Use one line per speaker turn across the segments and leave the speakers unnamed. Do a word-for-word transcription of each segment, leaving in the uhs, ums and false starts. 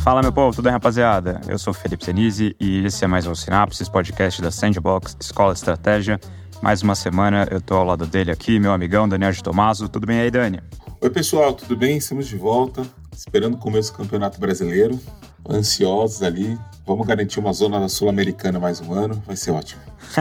Fala, meu povo, tudo bem, rapaziada? Eu sou o Felipe Senise e esse é mais um Sinapsis, podcast da Sandbox, Escola Estratégia. Mais uma semana eu tô ao lado dele aqui, meu amigão Daniel de Tomaso. Tudo bem aí, Dani?
Oi, pessoal, tudo bem? Estamos de volta, esperando o começo do Campeonato Brasileiro. Ansiosos ali. Vamos garantir uma zona da Sul-Americana mais um ano, vai ser ótimo.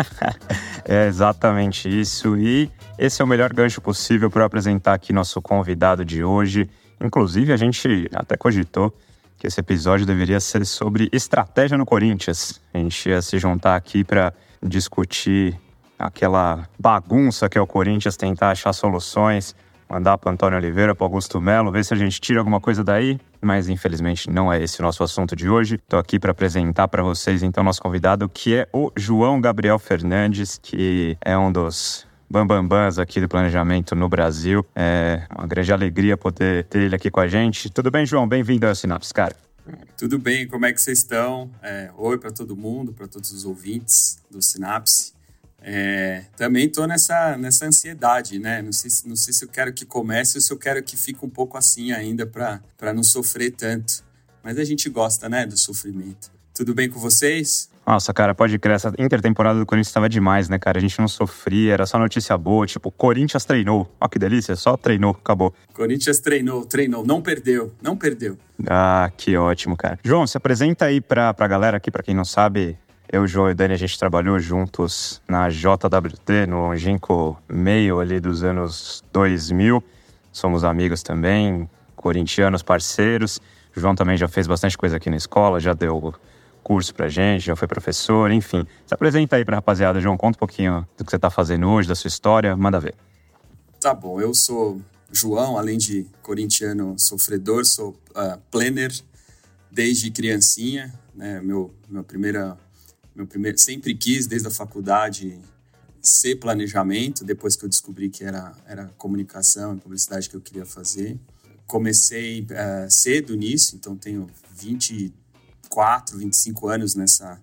É exatamente isso, e esse é o melhor gancho possível para apresentar aqui nosso convidado de hoje. Inclusive, a gente até cogitou que esse episódio deveria ser sobre estratégia no Corinthians. A gente ia se juntar aqui para discutir aquela bagunça que é o Corinthians, tentar achar soluções, mandar para Antônio Oliveira, para Augusto Melo, ver se a gente tira alguma coisa daí, mas infelizmente não é esse o nosso assunto de hoje. Estou aqui para apresentar para vocês então nosso convidado, que é o João Gabriel Fernandes, que é um dos bambambãs aqui do planejamento no Brasil. É uma grande alegria poder ter ele aqui com a gente. Tudo bem, João? Bem-vindo ao Sinapsis, cara.
Tudo bem, como é que vocês estão? É, oi para todo mundo, para todos os ouvintes do Sinapse. É, também estou nessa, nessa ansiedade, né? Não sei, não sei se eu quero que comece ou se eu quero que fique um pouco assim ainda para não sofrer tanto. Mas a gente gosta, né, do sofrimento. Tudo bem com vocês?
Nossa, cara, pode crer, essa intertemporada do Corinthians estava demais, né, cara? A gente não sofria, era só notícia boa, tipo, Corinthians treinou. Ó, que delícia, só treinou, acabou.
Corinthians treinou, treinou, não perdeu, não perdeu.
Ah, que ótimo, cara. João, se apresenta aí pra, pra galera aqui, pra quem não sabe, eu, o João e o Dani, a gente trabalhou juntos na J W T, no Ginkgo meio ali dos anos dois mil. Somos amigos também, corintianos, parceiros. O João também já fez bastante coisa aqui na escola, já deu curso pra gente, já foi professor, enfim. Se apresenta aí pra rapaziada, João, conta um pouquinho do que você tá fazendo hoje, da sua história, manda ver.
Tá bom, eu sou João, além de corintiano sofredor, sou uh, planner desde criancinha, né, meu, meu primeira, meu primeiro, sempre quis desde a faculdade ser planejamento, depois que eu descobri que era, era comunicação e publicidade que eu queria fazer. Comecei uh, cedo nisso, então tenho vinte e quatro, vinte e cinco anos nessa,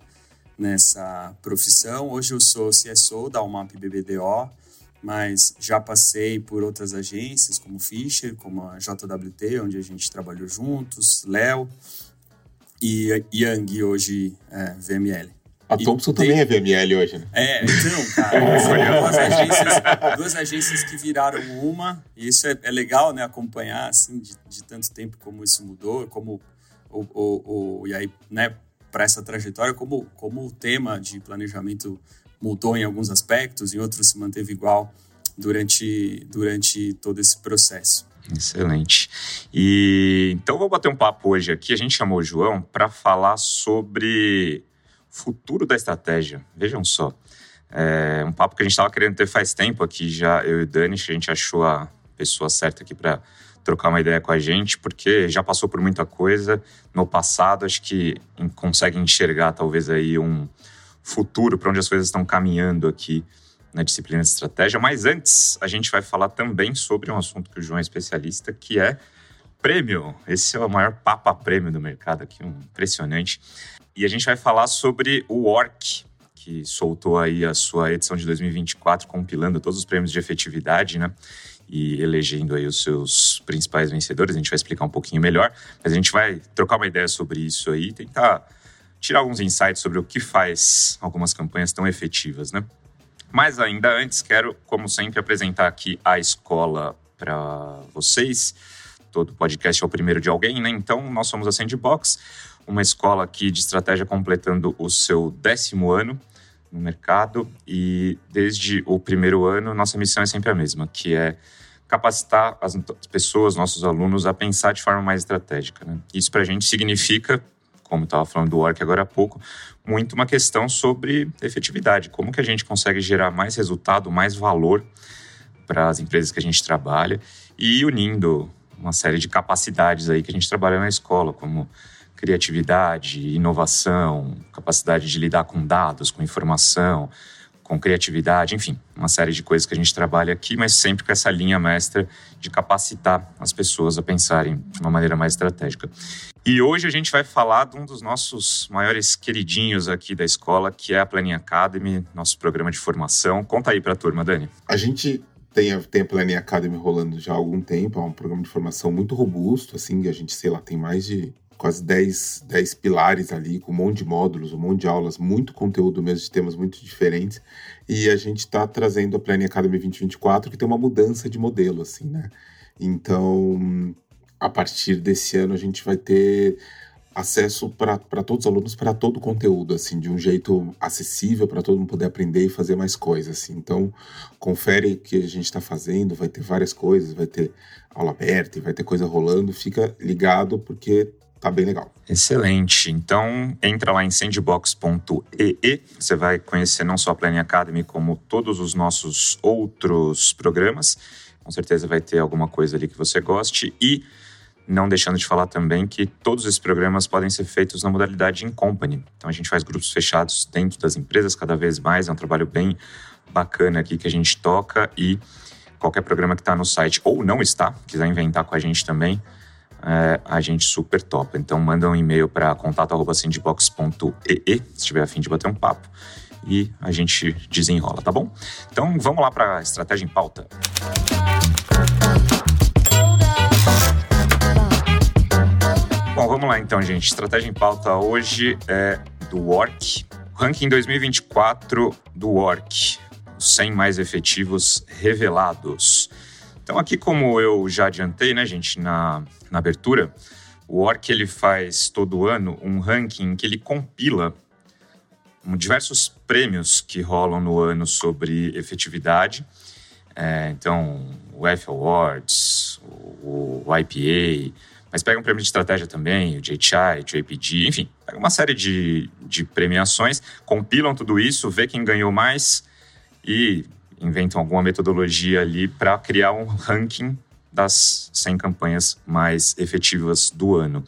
nessa profissão. Hoje eu sou C S O da UMAP B B D O, mas já passei por outras agências, como Fischer, como a J W T, onde a gente trabalhou juntos, Léo e Yang, hoje é, V M L.
A Thompson e também tem... é V M L hoje, né?
É, então, cara, foram duas agências, duas agências que viraram uma, e isso é, é legal, né, acompanhar, assim, de, de tanto tempo como isso mudou, como o, o, o, e aí, né, para essa trajetória, como, como o tema de planejamento mudou em alguns aspectos, em outros se manteve igual durante, durante todo esse processo.
Excelente. E então vou bater um papo hoje aqui. A gente chamou o João para falar sobre futuro da estratégia. Vejam só, é um papo que a gente estava querendo ter faz tempo aqui já, eu e o Dani, que a gente achou a pessoa certa aqui para trocar uma ideia com a gente, porque já passou por muita coisa no passado, acho que consegue enxergar talvez aí um futuro para onde as coisas estão caminhando aqui na disciplina de estratégia. Mas antes, a gente vai falar também sobre um assunto que o João é especialista, que é prêmio. Esse é o maior papa-prêmio do mercado aqui, um impressionante. E a gente vai falar sobre o O R C, que soltou aí a sua edição de dois mil e vinte e quatro, compilando todos os prêmios de efetividade, né? E elegendo aí os seus principais vencedores. A gente vai explicar um pouquinho melhor, mas a gente vai trocar uma ideia sobre isso aí, tentar tirar alguns insights sobre o que faz algumas campanhas tão efetivas, né? Mas ainda antes, quero, como sempre, apresentar aqui a escola para vocês. Todo podcast é o primeiro de alguém, né? Então, nós somos a Sandbox, uma escola aqui de estratégia completando o seu décimo ano no mercado. E desde o primeiro ano, nossa missão é sempre a mesma, que é capacitar as pessoas, nossos alunos, a pensar de forma mais estratégica, né? Isso para a gente significa, como estava falando do O R C agora há pouco, muito uma questão sobre efetividade. Como que a gente consegue gerar mais resultado, mais valor para as empresas que a gente trabalha e unindo uma série de capacidades aí que a gente trabalha na escola, como criatividade, inovação, capacidade de lidar com dados, com informação, com criatividade, enfim, uma série de coisas que a gente trabalha aqui, mas sempre com essa linha mestra de capacitar as pessoas a pensarem de uma maneira mais estratégica. E hoje a gente vai falar de um dos nossos maiores queridinhos aqui da escola, que é a Planning Academy, nosso programa de formação. Conta aí para a turma, Dani.
A gente tem a, tem a Planning Academy rolando já há algum tempo, é um programa de formação muito robusto, assim, a gente, sei lá, tem mais de com as dez pilares ali, com um monte de módulos, um monte de aulas, muito conteúdo mesmo, de temas muito diferentes. E a gente está trazendo a Planning Academy vinte e vinte e quatro, que tem uma mudança de modelo, assim, né? Então, a partir desse ano, a gente vai ter acesso para todos os alunos, para todo o conteúdo, assim, de um jeito acessível, para todo mundo poder aprender e fazer mais coisas, assim. Então, confere o que a gente está fazendo, vai ter várias coisas, vai ter aula aberta e vai ter coisa rolando, fica ligado porque tá bem legal.
Excelente. Então, entra lá em sandbox ponto e e, você vai conhecer não só a Planning Academy, como todos os nossos outros programas. Com certeza vai ter alguma coisa ali que você goste e não deixando de falar também que todos esses programas podem ser feitos na modalidade in company. Então, a gente faz grupos fechados dentro das empresas cada vez mais. É um trabalho bem bacana aqui que a gente toca e qualquer programa que está no site ou não está, quiser inventar com a gente também, é, a gente super topa. Então, manda um e-mail para contato arroba sandbox ponto e e se tiver a fim de bater um papo e a gente desenrola, tá bom? Então, vamos lá para a Estratégia em Pauta. Bom, vamos lá então, gente. Estratégia em Pauta hoje é do Work. Ranking dois mil e vinte e quatro do Work. Os cem mais efetivos revelados. Então aqui, como eu já adiantei, né, gente, na, na abertura, o Work ele faz todo ano um ranking que ele compila diversos prêmios que rolam no ano sobre efetividade. É, então, o F Awards, o, o I P A... Mas pega um prêmio de estratégia também, o J H I, o J P G, enfim, pega uma série de, de premiações, compilam tudo isso, vê quem ganhou mais e inventam alguma metodologia ali para criar um ranking das cem campanhas mais efetivas do ano.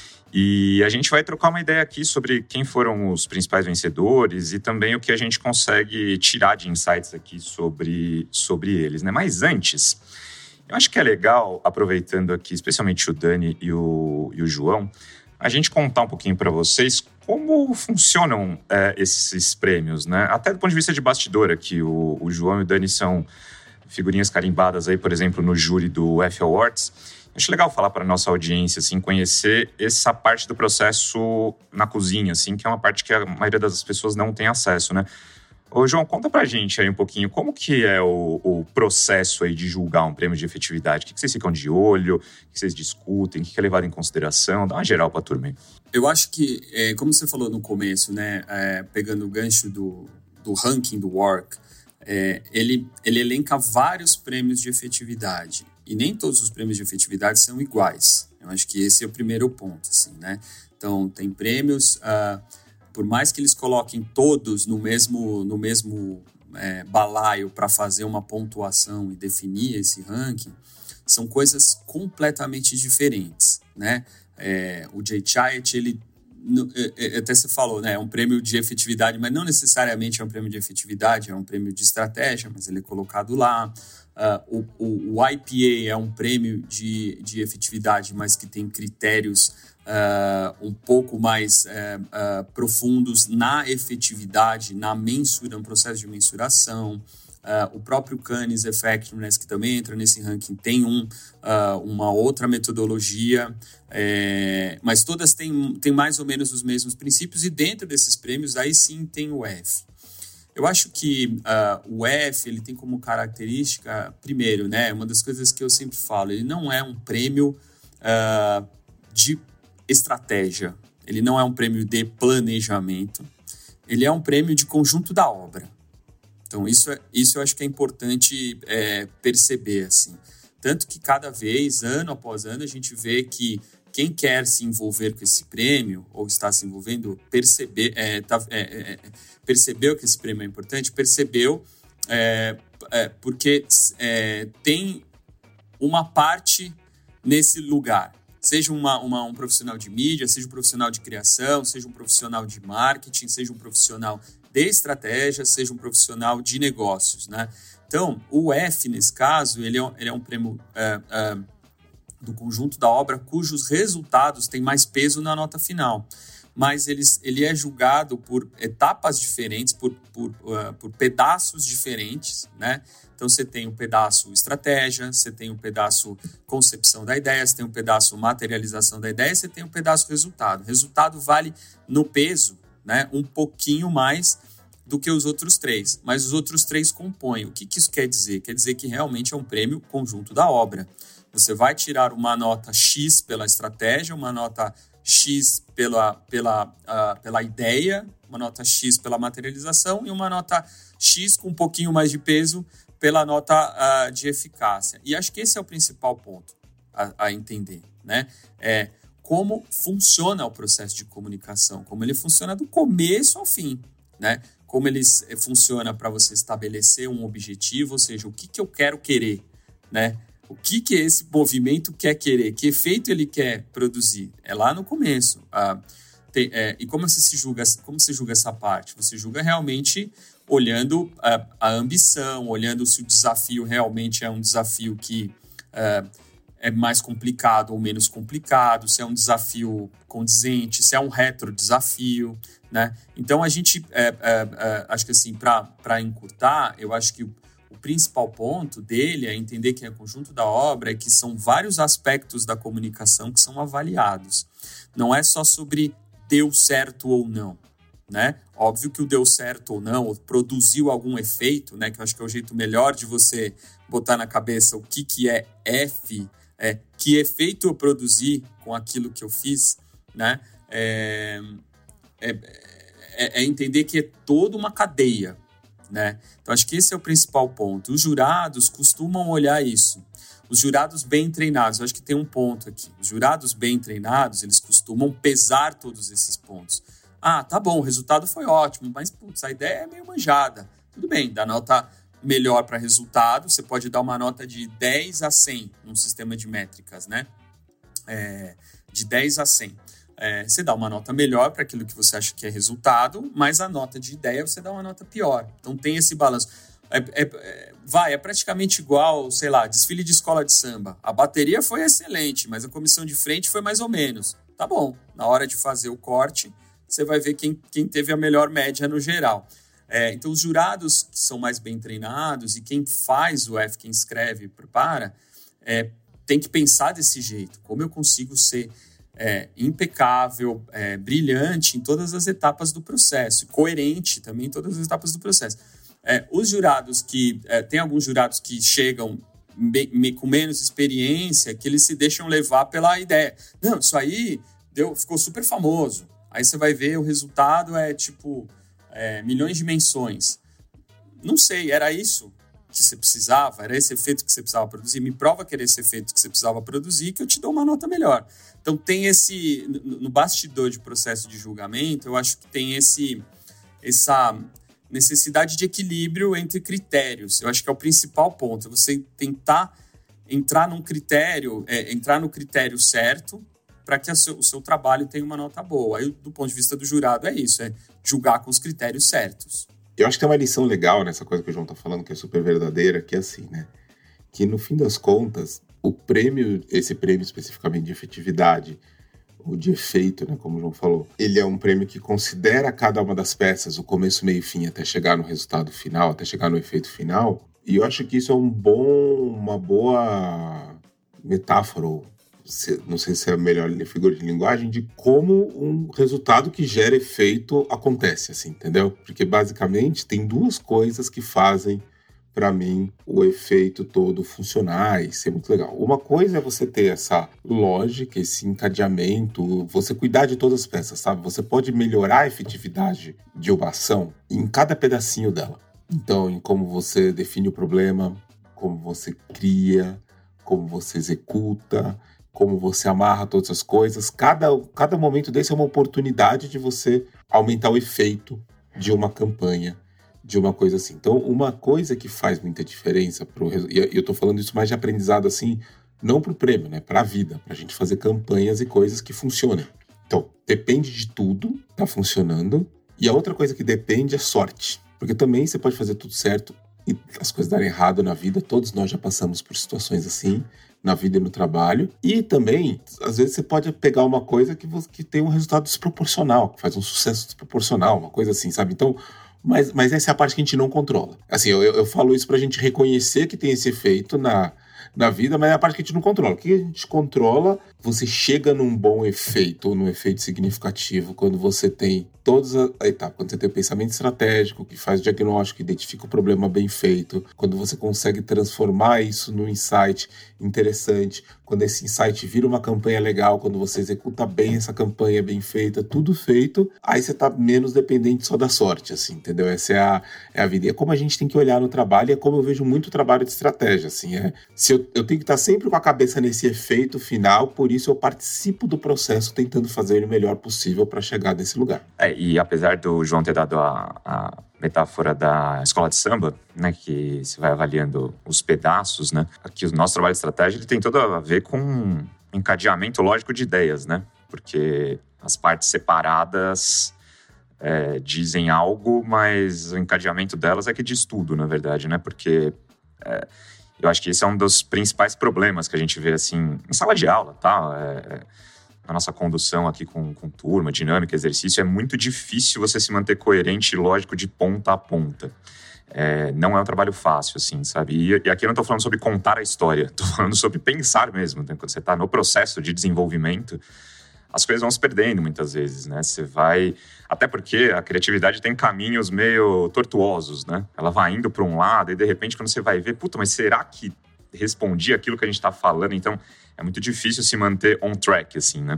E a gente vai trocar uma ideia aqui sobre quem foram os principais vencedores e também o que a gente consegue tirar de insights aqui sobre, sobre eles, né? Mas antes, eu acho que é legal, aproveitando aqui, especialmente o Dani e o, e o João, a gente contar um pouquinho para vocês como funcionam é, esses prêmios, né? Até do ponto de vista de bastidor aqui, o, o João e o Dani são figurinhas carimbadas aí, por exemplo, no júri do F Awards. Acho legal falar para a nossa audiência, assim, conhecer essa parte do processo na cozinha, assim, que é uma parte que a maioria das pessoas não tem acesso, né? Ô, João, conta pra gente aí um pouquinho como que é o, o processo aí de julgar um prêmio de efetividade. O que, que vocês ficam de olho, o que vocês discutem, o que, que é levado em consideração? Dá uma geral pra turma aí.
Eu acho que, é, como você falou no começo, né, é, pegando o gancho do, do ranking do Work, é, ele, ele elenca vários prêmios de efetividade. E nem todos os prêmios de efetividade são iguais. Eu acho que esse é o primeiro ponto, assim, né? Então, tem prêmios... Uh, por mais que eles coloquem todos no mesmo, no mesmo é, balaio para fazer uma pontuação e definir esse ranking, são coisas completamente diferentes, né? É, o J H I, ele, até você falou, né? É um prêmio de efetividade, mas não necessariamente é um prêmio de efetividade, é um prêmio de estratégia, mas ele é colocado lá. Uh, o, o, o I P A é um prêmio de, de efetividade, mas que tem critérios Uh, um pouco mais uh, uh, profundos na efetividade, na mensura, no processo de mensuração. Uh, o próprio Cannes Effectiveness, que também entra nesse ranking, tem um, uh, uma outra metodologia, é, mas todas têm, têm mais ou menos os mesmos princípios, e dentro desses prêmios, aí sim tem o F. Eu acho que uh, o F ele tem como característica, primeiro, né, uma das coisas que eu sempre falo, ele não é um prêmio uh, de estratégia, ele não é um prêmio de planejamento, ele é um prêmio de conjunto da obra. Então, isso, é, isso eu acho que é importante é, perceber, assim. Tanto que cada vez, ano após ano, a gente vê que quem quer se envolver com esse prêmio, ou está se envolvendo, perceber, é, tá, é, é, percebeu que esse prêmio é importante, percebeu é, é, porque é, tem uma parte nesse lugar. Seja uma, uma, um profissional de mídia, seja um profissional de criação, seja um profissional de marketing, seja um profissional de estratégia, seja um profissional de negócios, né? Então, o F, nesse caso, ele é, ele é um prêmio é, é, do conjunto da obra cujos resultados têm mais peso na nota final. mas eles, ele é julgado por etapas diferentes, por, por, uh, por pedaços diferentes, né? Então, você tem um pedaço estratégia, você tem um pedaço concepção da ideia, você tem um pedaço materialização da ideia, você tem um pedaço resultado. Resultado vale no peso, né, um pouquinho mais do que os outros três, mas os outros três compõem. O que, que isso quer dizer? Quer dizer que realmente é um prêmio conjunto da obra. Você vai tirar uma nota X pela estratégia, uma nota X pela, pela, uh, pela ideia, uma nota X pela materialização e uma nota X com um pouquinho mais de peso pela nota uh, de eficácia. E acho que esse é o principal ponto a, a entender, né? É como funciona o processo de comunicação, como ele funciona do começo ao fim, né? Como ele funciona para você estabelecer um objetivo, ou seja, o que, que eu quero querer, né? O que, que esse movimento quer querer, que efeito ele quer produzir. É lá no começo. Ah, tem, é, e como você se julga, como você julga essa parte? Você julga realmente olhando a, a ambição, olhando se o desafio realmente é um desafio que uh, é mais complicado ou menos complicado, se é um desafio condizente, se é um retro-desafio, né? Então, a gente, é, é, é, acho que assim, para encurtar, eu acho que o, o principal ponto dele é entender que é o conjunto da obra é que são vários aspectos da comunicação que são avaliados. Não é só sobre deu certo ou não, né? Óbvio que o deu certo ou não, ou produziu algum efeito, né? Que eu acho que é o jeito melhor de você botar na cabeça o que, que é F, é, que efeito eu produzi com aquilo que eu fiz, né? É, é, é, é entender que é toda uma cadeia, né? Então, acho que esse é o principal ponto. Os jurados costumam olhar isso. Os jurados bem treinados, eu acho que tem um ponto aqui. Os jurados bem treinados, eles costumam pesar todos esses pontos. Ah, tá bom, o resultado foi ótimo, mas putz, a ideia é meio manjada. Tudo bem, dá nota melhor para resultado, você pode dar uma nota de dez a cem num sistema de métricas, né? É, de dez a cem. É, você dá uma nota melhor para aquilo que você acha que é resultado, mas a nota de ideia você dá uma nota pior. Então tem esse balanço. É, é, é, vai, é praticamente igual, sei lá, desfile de escola de samba. A bateria foi excelente, mas a comissão de frente foi mais ou menos. Tá bom, na hora de fazer o corte, você vai ver quem, quem teve a melhor média no geral. É, então, os jurados que são mais bem treinados e quem faz o F, quem escreve e prepara, é, tem que pensar desse jeito. Como eu consigo ser é, impecável, é, brilhante em todas as etapas do processo, coerente também em todas as etapas do processo. É, os jurados que... É, tem alguns jurados que chegam me, me, com menos experiência, que eles se deixam levar pela ideia. Não, isso aí deu, ficou super famoso. Aí você vai ver o resultado é tipo é, milhões de menções. Não sei, era isso que você precisava? Era esse efeito que você precisava produzir? Me prova que era esse efeito que você precisava produzir que eu te dou uma nota melhor. Então tem esse... No bastidor de processo de julgamento, eu acho que tem esse, essa necessidade de equilíbrio entre critérios. Eu acho que é o principal ponto. Você tentar entrar num critério, é, entrar no critério certo para que o seu, o seu trabalho tenha uma nota boa. Aí, do ponto de vista do jurado, é isso, é julgar com os critérios certos.
Eu acho que tem uma lição legal nessa coisa que o João tá falando, que é super verdadeira, que é assim, né? Que, no fim das contas, o prêmio, esse prêmio especificamente de efetividade, ou de efeito, né, como o João falou, ele é um prêmio que considera cada uma das peças, o começo, meio e fim, até chegar no resultado final, até chegar no efeito final. E eu acho que isso é um bom, uma boa metáfora, ou não sei se é a melhor figura de linguagem, de como um resultado que gera efeito acontece, assim, entendeu? Porque, basicamente, tem duas coisas que fazem, para mim, o efeito todo funcionar e ser muito legal. Uma coisa é você ter essa lógica, esse encadeamento, você cuidar de todas as peças, sabe? Você pode melhorar a efetividade de uma ação em cada pedacinho dela. Então, em como você define o problema, como você cria, como você executa, como você amarra todas as coisas. Cada, cada momento desse é uma oportunidade de você aumentar o efeito de uma campanha, de uma coisa assim. Então, uma coisa que faz muita diferença, pro, e eu estou falando isso mais de aprendizado assim, não para o prêmio, né? Para a vida, para a gente fazer campanhas e coisas que funcionem. Então, depende de tudo, tá funcionando. E a outra coisa que depende é sorte. Porque também você pode fazer tudo certo e as coisas darem errado na vida. Todos nós já passamos por situações assim. na vida e no trabalho. E também, às vezes, você pode pegar uma coisa que, você, que tem um resultado desproporcional, que faz um sucesso desproporcional, uma coisa assim, sabe? Então, mas, mas essa é a parte que a gente não controla. Assim, eu, eu falo isso pra gente reconhecer que tem esse efeito na, na vida, mas é a parte que a gente não controla. O que a gente controla, você chega num bom efeito, ou num efeito significativo, quando você tem todas as etapas, quando você tem o pensamento estratégico, que faz o diagnóstico, identifica o problema bem feito, quando você consegue transformar isso num insight interessante, quando esse insight vira uma campanha legal, quando você executa bem essa campanha bem feita, tudo feito, aí você tá menos dependente só da sorte, assim, entendeu? Essa é a, é a vida. E é como a gente tem que olhar no trabalho, e é como eu vejo muito trabalho de estratégia, assim, é, se eu, eu tenho que estar sempre com a cabeça nesse efeito final, por isso eu participo do processo tentando fazer ele o melhor possível para chegar nesse lugar.
É, e apesar do João ter dado a, a metáfora da escola de samba, né, que se vai avaliando os pedaços, né, aqui o nosso trabalho de estratégia ele tem tudo a ver com um encadeamento lógico de ideias, né, porque as partes separadas é, dizem algo, mas o encadeamento delas é que diz tudo, na verdade, né, porque é, eu acho que esse é um dos principais problemas que a gente vê, assim, em sala de aula, tá, é, na nossa condução aqui com, com turma, dinâmica, exercício, é muito difícil você se manter coerente e lógico de ponta a ponta. É, não é um trabalho fácil, assim, sabe? E, e aqui eu não estou falando sobre contar a história, estou falando sobre pensar mesmo. Né? Quando você está no processo de desenvolvimento, as coisas vão se perdendo muitas vezes, né? Você vai... Até porque a criatividade tem caminhos meio tortuosos, né? Ela vai indo para um lado e, de repente, quando você vai ver, puta, mas será que respondi aquilo que a gente está falando? Então, é muito difícil se manter on track, assim, né?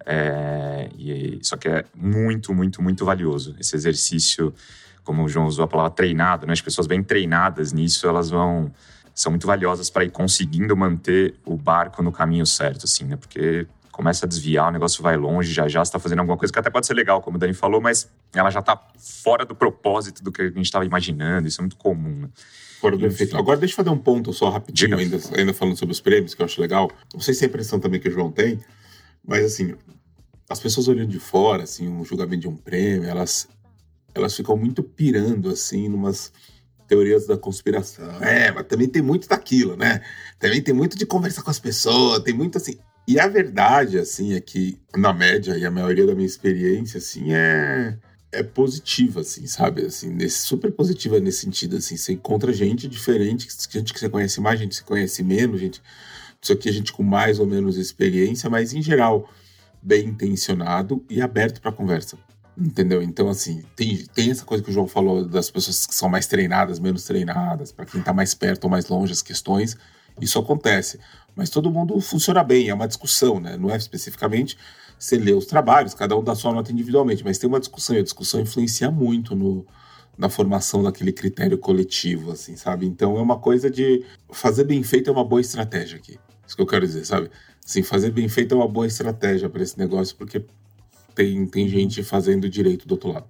É, e, só que é muito, muito, muito valioso. Esse exercício, como o João usou a palavra treinado, né? As pessoas bem treinadas nisso, elas vão... São muito valiosas para ir conseguindo manter o barco no caminho certo, assim, né? Porque começa a desviar, o negócio vai longe, já já você está fazendo alguma coisa que até pode ser legal, como o Dani falou, mas ela já está fora do propósito do que a gente estava imaginando. Isso é muito comum, né?
Fora do efeito. Agora deixa eu fazer um ponto só rapidinho, ainda, ainda falando sobre os prêmios, que eu acho legal. Não sei se é a impressão também que o João tem, mas assim, as pessoas olhando de fora, assim, um julgamento de um prêmio, elas, elas ficam muito pirando, assim, numas teorias da conspiração. É, mas também tem muito daquilo, né? Também tem muito de conversar com as pessoas, tem muito assim... E a verdade, assim, é que, na média, e a maioria da minha experiência, assim, é... é positiva, assim, sabe? Assim, nesse, super positiva nesse sentido, assim. Você encontra gente diferente, gente que você conhece mais, gente que você conhece menos, gente... Isso aqui é gente com mais ou menos experiência, mas, em geral, bem intencionado e aberto para conversa. Entendeu? Então, assim, tem, tem essa coisa que o João falou das pessoas que são mais treinadas, menos treinadas, para quem tá mais perto ou mais longe as questões. Isso acontece. Mas todo mundo funciona bem, é uma discussão, né? Não é especificamente... Você lê os trabalhos, cada um dá sua nota individualmente, mas tem uma discussão, e a discussão influencia muito no, na formação daquele critério coletivo, assim, sabe? Então é uma coisa de... Fazer bem feito é uma boa estratégia aqui. Isso que eu quero dizer, sabe? Assim, fazer bem feito é uma boa estratégia para esse negócio, porque tem, tem gente fazendo direito do outro lado.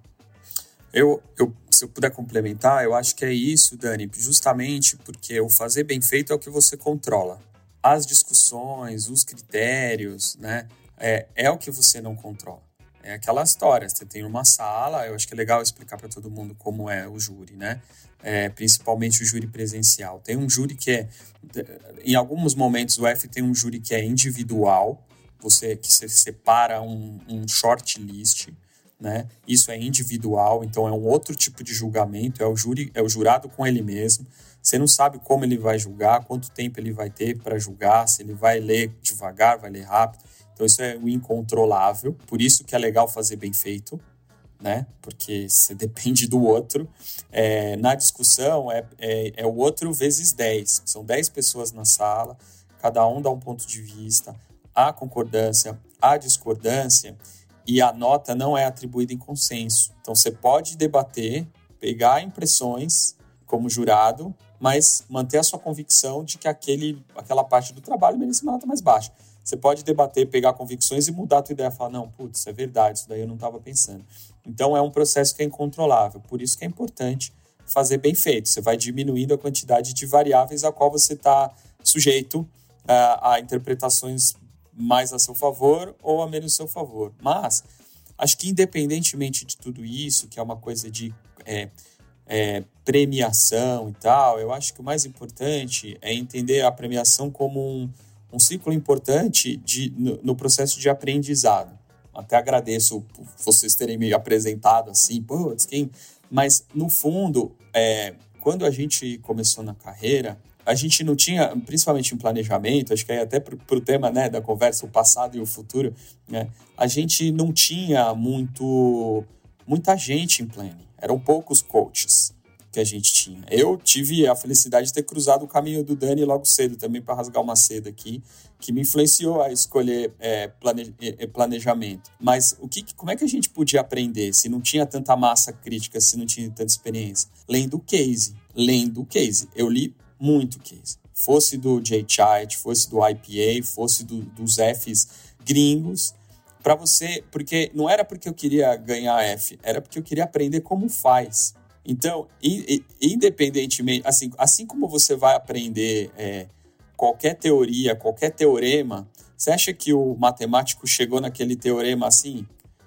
Eu, eu, se eu puder complementar, eu acho que é isso, Dani, justamente porque o fazer bem feito é o que você controla. As discussões, os critérios, né? É, é o que você não controla. É aquela história, você tem uma sala, eu acho que é legal explicar para todo mundo como é o júri, né? É, principalmente o júri presencial. Tem um júri que é, em alguns momentos o F tem um júri que é individual, você, que você separa um, um shortlist, né? Isso é individual, então é um outro tipo de julgamento, é o, júri, é o jurado com ele mesmo. Você não sabe como ele vai julgar, quanto tempo ele vai ter para julgar, se ele vai ler devagar, vai ler rápido. Então isso é o incontrolável, por isso que é legal fazer bem feito, né? Porque você depende do outro. É, na discussão é, é, é o outro vezes dez, são dez pessoas na sala, cada um dá um ponto de vista, há concordância, há discordância, e a nota não é atribuída em consenso. Então você pode debater, pegar impressões como jurado, mas manter a sua convicção de que aquele, aquela parte do trabalho merece uma nota mais baixa. Você pode debater, pegar convicções e mudar a tua ideia. Falar, não, putz, é verdade, isso daí eu não estava pensando. Então, é um processo que é incontrolável. Por isso que é importante fazer bem feito. Você vai diminuindo a quantidade de variáveis a qual você está sujeito uh, a interpretações mais a seu favor ou a menos a seu favor. Mas, acho que independentemente de tudo isso, que é uma coisa de é, é, premiação e tal, eu acho que o mais importante é entender a premiação como um um ciclo importante de, no, no processo de aprendizado. Até agradeço por vocês terem me apresentado assim, putz, quem... Mas, no fundo, é, quando a gente começou na carreira, a gente não tinha, principalmente em planejamento, acho que aí até para o tema, né, da conversa, o passado e o futuro, né, a gente não tinha muito, muita gente em planning. Eram poucos coaches que a gente tinha. Eu tive a felicidade de ter cruzado o caminho do Dani logo cedo, também para rasgar uma seda aqui, que me influenciou a escolher é, plane, é, planejamento. Mas o que, como é que a gente podia aprender se não tinha tanta massa crítica, se não tinha tanta experiência? Lendo o case. Lendo o case. Eu li muito case. Fosse do Jay Chiat, fosse do I P A, fosse do, dos Fs gringos, para você... Porque não era porque eu queria ganhar F, era porque eu queria aprender como faz. Então, independentemente, assim, assim como você vai aprender é, qualquer teoria, qualquer teorema, você acha que o matemático chegou naquele teorema assim?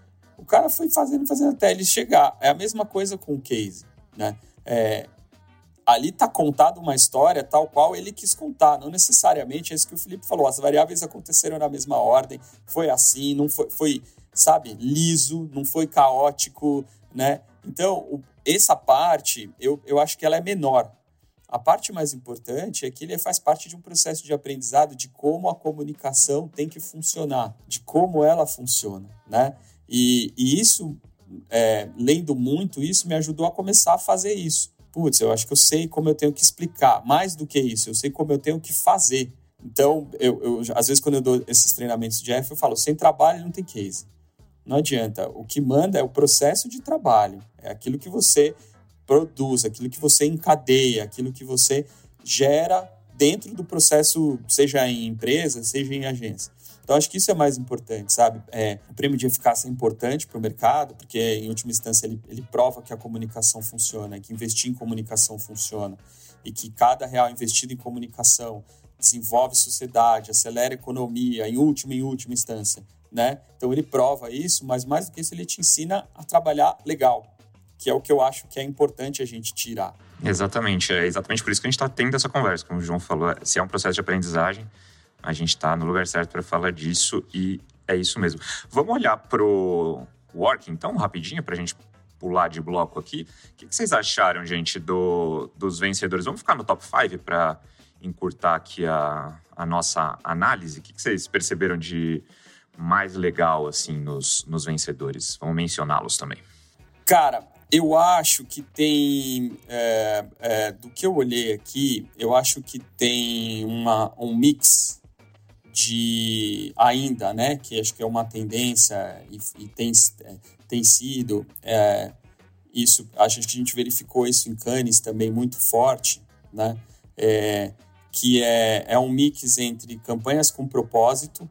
O cara foi fazendo, fazendo até ele chegar. É a mesma coisa com o case, né? É, ali está contada uma história tal qual ele quis contar, não necessariamente é isso que o Felipe falou, as variáveis aconteceram na mesma ordem, foi assim, não foi, foi sabe, liso, não foi caótico, né? Então, o, essa parte, eu, eu acho que ela é menor. A parte mais importante é que ele faz parte de um processo de aprendizado de como a comunicação tem que funcionar, de como ela funciona, né? E, e isso, é, lendo muito isso, me ajudou a começar a fazer isso. Putz, eu acho que eu sei como eu tenho que explicar. Mais do que isso, eu sei como eu tenho que fazer. Então, eu, eu, às vezes, quando eu dou esses treinamentos de F, eu falo, sem trabalho não tem case. Não adianta. O que manda é o processo de trabalho. É aquilo que você produz, aquilo que você encadeia, aquilo que você gera dentro do processo, seja em empresa, seja em agência. Então, acho que isso é mais importante, sabe? É, o prêmio de eficácia é importante para o mercado, porque, em última instância, ele, ele prova que a comunicação funciona, que investir em comunicação funciona, e que cada real investido em comunicação desenvolve sociedade, acelera a economia, em última, em última instância, né? Então, ele prova isso, mas mais do que isso, ele te ensina a trabalhar legal, que é o que eu acho que é importante a gente tirar.
Exatamente, é exatamente por isso que a gente está tendo essa conversa, como o João falou, se é um processo de aprendizagem, a gente está no lugar certo para falar disso e é isso mesmo. Vamos olhar para o Work, então, rapidinho, para a gente pular de bloco aqui. O que vocês acharam, gente, do, dos vencedores? Vamos ficar no top cinco para encurtar aqui a, a nossa análise. O que vocês perceberam de mais legal, assim, nos, nos vencedores? Vamos mencioná-los também.
Cara, eu acho que tem, é, é, do que eu olhei aqui, eu acho que tem uma, um mix de ainda, né, que acho que é uma tendência e, e tem, é, tem sido, é, isso, acho que a gente verificou isso em Cannes também muito forte, né, é, que é, é um mix entre campanhas com propósito,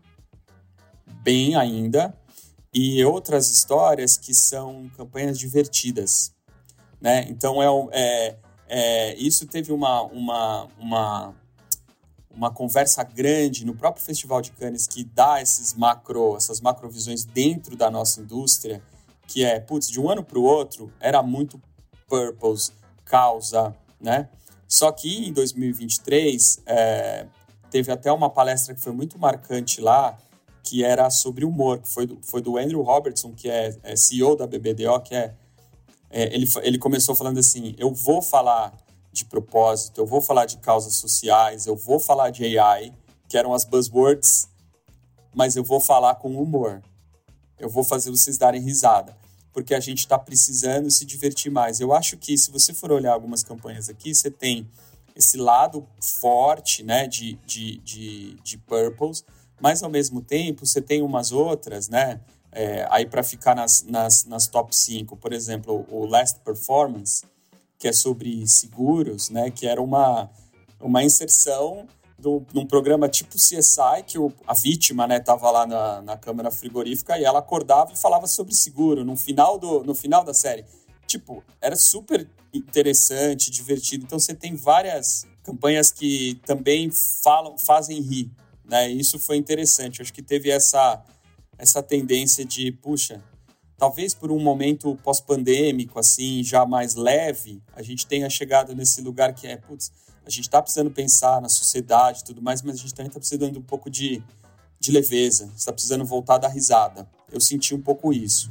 bem ainda, e outras histórias que são campanhas divertidas, né? Então, é, é, é, isso teve uma, uma, uma, uma conversa grande no próprio Festival de Cannes que dá esses macro, essas macrovisões dentro da nossa indústria, que é, putz, de um ano para o outro, era muito purpose, causa, né? Só que em dois mil e vinte e três, é, teve até uma palestra que foi muito marcante lá, que era sobre humor, que foi do, foi do Andrew Robertson, que é, é C E O da B B D O, que é, é ele, ele começou falando assim, eu vou falar de propósito, eu vou falar de causas sociais, eu vou falar de A I, que eram as buzzwords, mas eu vou falar com humor. Eu vou fazer vocês darem risada, porque a gente está precisando se divertir mais. Eu acho que, se você for olhar algumas campanhas aqui, você tem esse lado forte, né, de, de, de, de purpose, mas, ao mesmo tempo, você tem umas outras, né? É, aí, para ficar nas, nas, nas top cinco, por exemplo, o Last Performance, que é sobre seguros, né? Que era uma, uma inserção de um programa tipo C S I, que o, a vítima, né, estava lá na, na câmara frigorífica e ela acordava e falava sobre seguro no final, do, no final da série. Tipo, era super interessante, divertido. Então, você tem várias campanhas que também falam, fazem rir. Né? Isso foi interessante. Eu acho que teve essa, essa tendência de, puxa, talvez por um momento pós-pandêmico, assim, já mais leve, a gente tenha chegado nesse lugar que é, putz, a gente está precisando pensar na sociedade e tudo mais, mas a gente também está precisando um pouco de, de leveza, está precisando voltar a dar risada. Eu senti um pouco isso.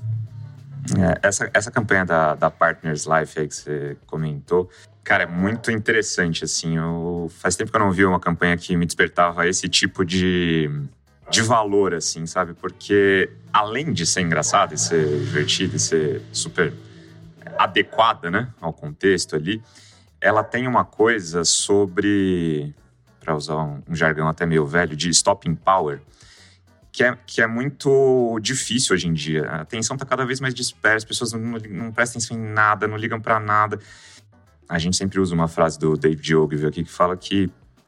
É, essa, essa campanha da, da Partners Life aí que você comentou, cara, é muito interessante, assim. Eu, faz tempo que eu não vi uma campanha que me despertava esse tipo de, de valor, assim, sabe? Porque além de ser engraçado e ser divertido e ser super adequada, né, ao contexto ali, ela tem uma coisa sobre, para usar um, um jargão até meio velho, de stopping power, que é, que é muito difícil hoje em dia. A atenção está cada vez mais dispersa, as pessoas não, não prestam atenção em nada, não ligam para nada. A gente sempre usa uma frase do David Ogilvy aqui que fala que,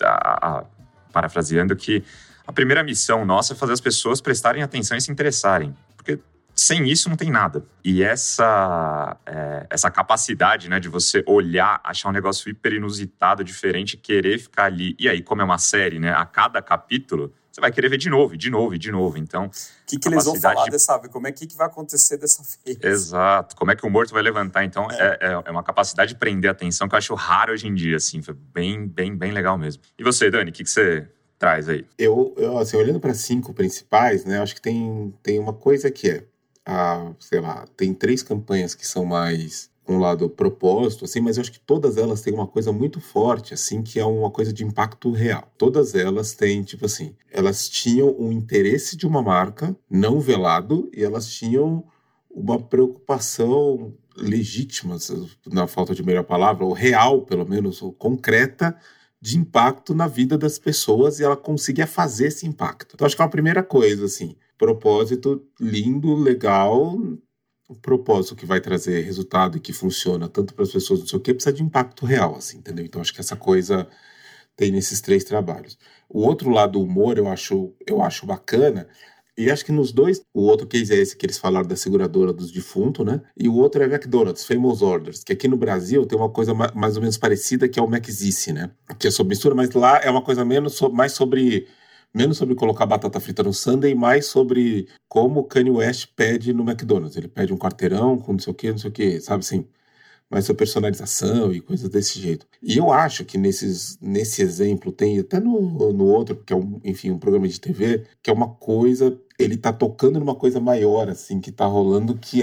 a, a, parafraseando, que a primeira missão nossa é fazer as pessoas prestarem atenção e se interessarem. Porque sem isso não tem nada. E essa, é, essa capacidade, né, de você olhar, achar um negócio hiper inusitado, diferente, querer ficar ali. E aí, como é uma série, né, a cada capítulo, você vai querer ver de novo, de novo, de novo. Então,
o que, que eles vão falar
de...
dessa vez? Como é que, que vai acontecer dessa vez?
Exato. Como é que o morto vai levantar? Então, é, é, é uma capacidade de prender a atenção que eu acho raro hoje em dia, assim. Foi bem, bem, bem legal mesmo. E você, Dani, o que, que você traz aí?
Eu, eu assim, olhando para cinco principais, né, acho que tem, tem uma coisa que é, a, sei lá, tem três campanhas que são mais um lado propósito, assim, mas eu acho que todas elas têm uma coisa muito forte, assim, que é uma coisa de impacto real. Todas elas têm, tipo assim, elas tinham o interesse de uma marca não velado e elas tinham uma preocupação legítima, na falta de melhor palavra, ou real, pelo menos, ou concreta, de impacto na vida das pessoas e ela conseguia fazer esse impacto. Então, acho que é uma primeira coisa, assim, propósito lindo, legal, o propósito que vai trazer resultado e que funciona tanto para as pessoas, não sei o que, precisa de impacto real, assim, entendeu? Então, acho que essa coisa tem nesses três trabalhos. O outro lado do humor eu acho, eu acho bacana, e acho que nos dois, o outro case é esse que eles falaram da seguradora dos defuntos, né? E o outro é McDonald's, Famous Orders, que aqui no Brasil tem uma coisa mais ou menos parecida, que é o McZice, né? Que é sobre mistura, mas lá é uma coisa menos, mais sobre... menos sobre colocar batata frita no sundae, mais sobre como o Kanye West pede no McDonald's. Ele pede um quarteirão com não sei o que, não sei o que, sabe assim? Mais sobre personalização e coisas desse jeito. E eu acho que nesses, nesse exemplo tem, até no, no outro, que é, um, enfim, um programa de T V, que é uma coisa, ele tá tocando numa coisa maior, assim, que tá rolando, que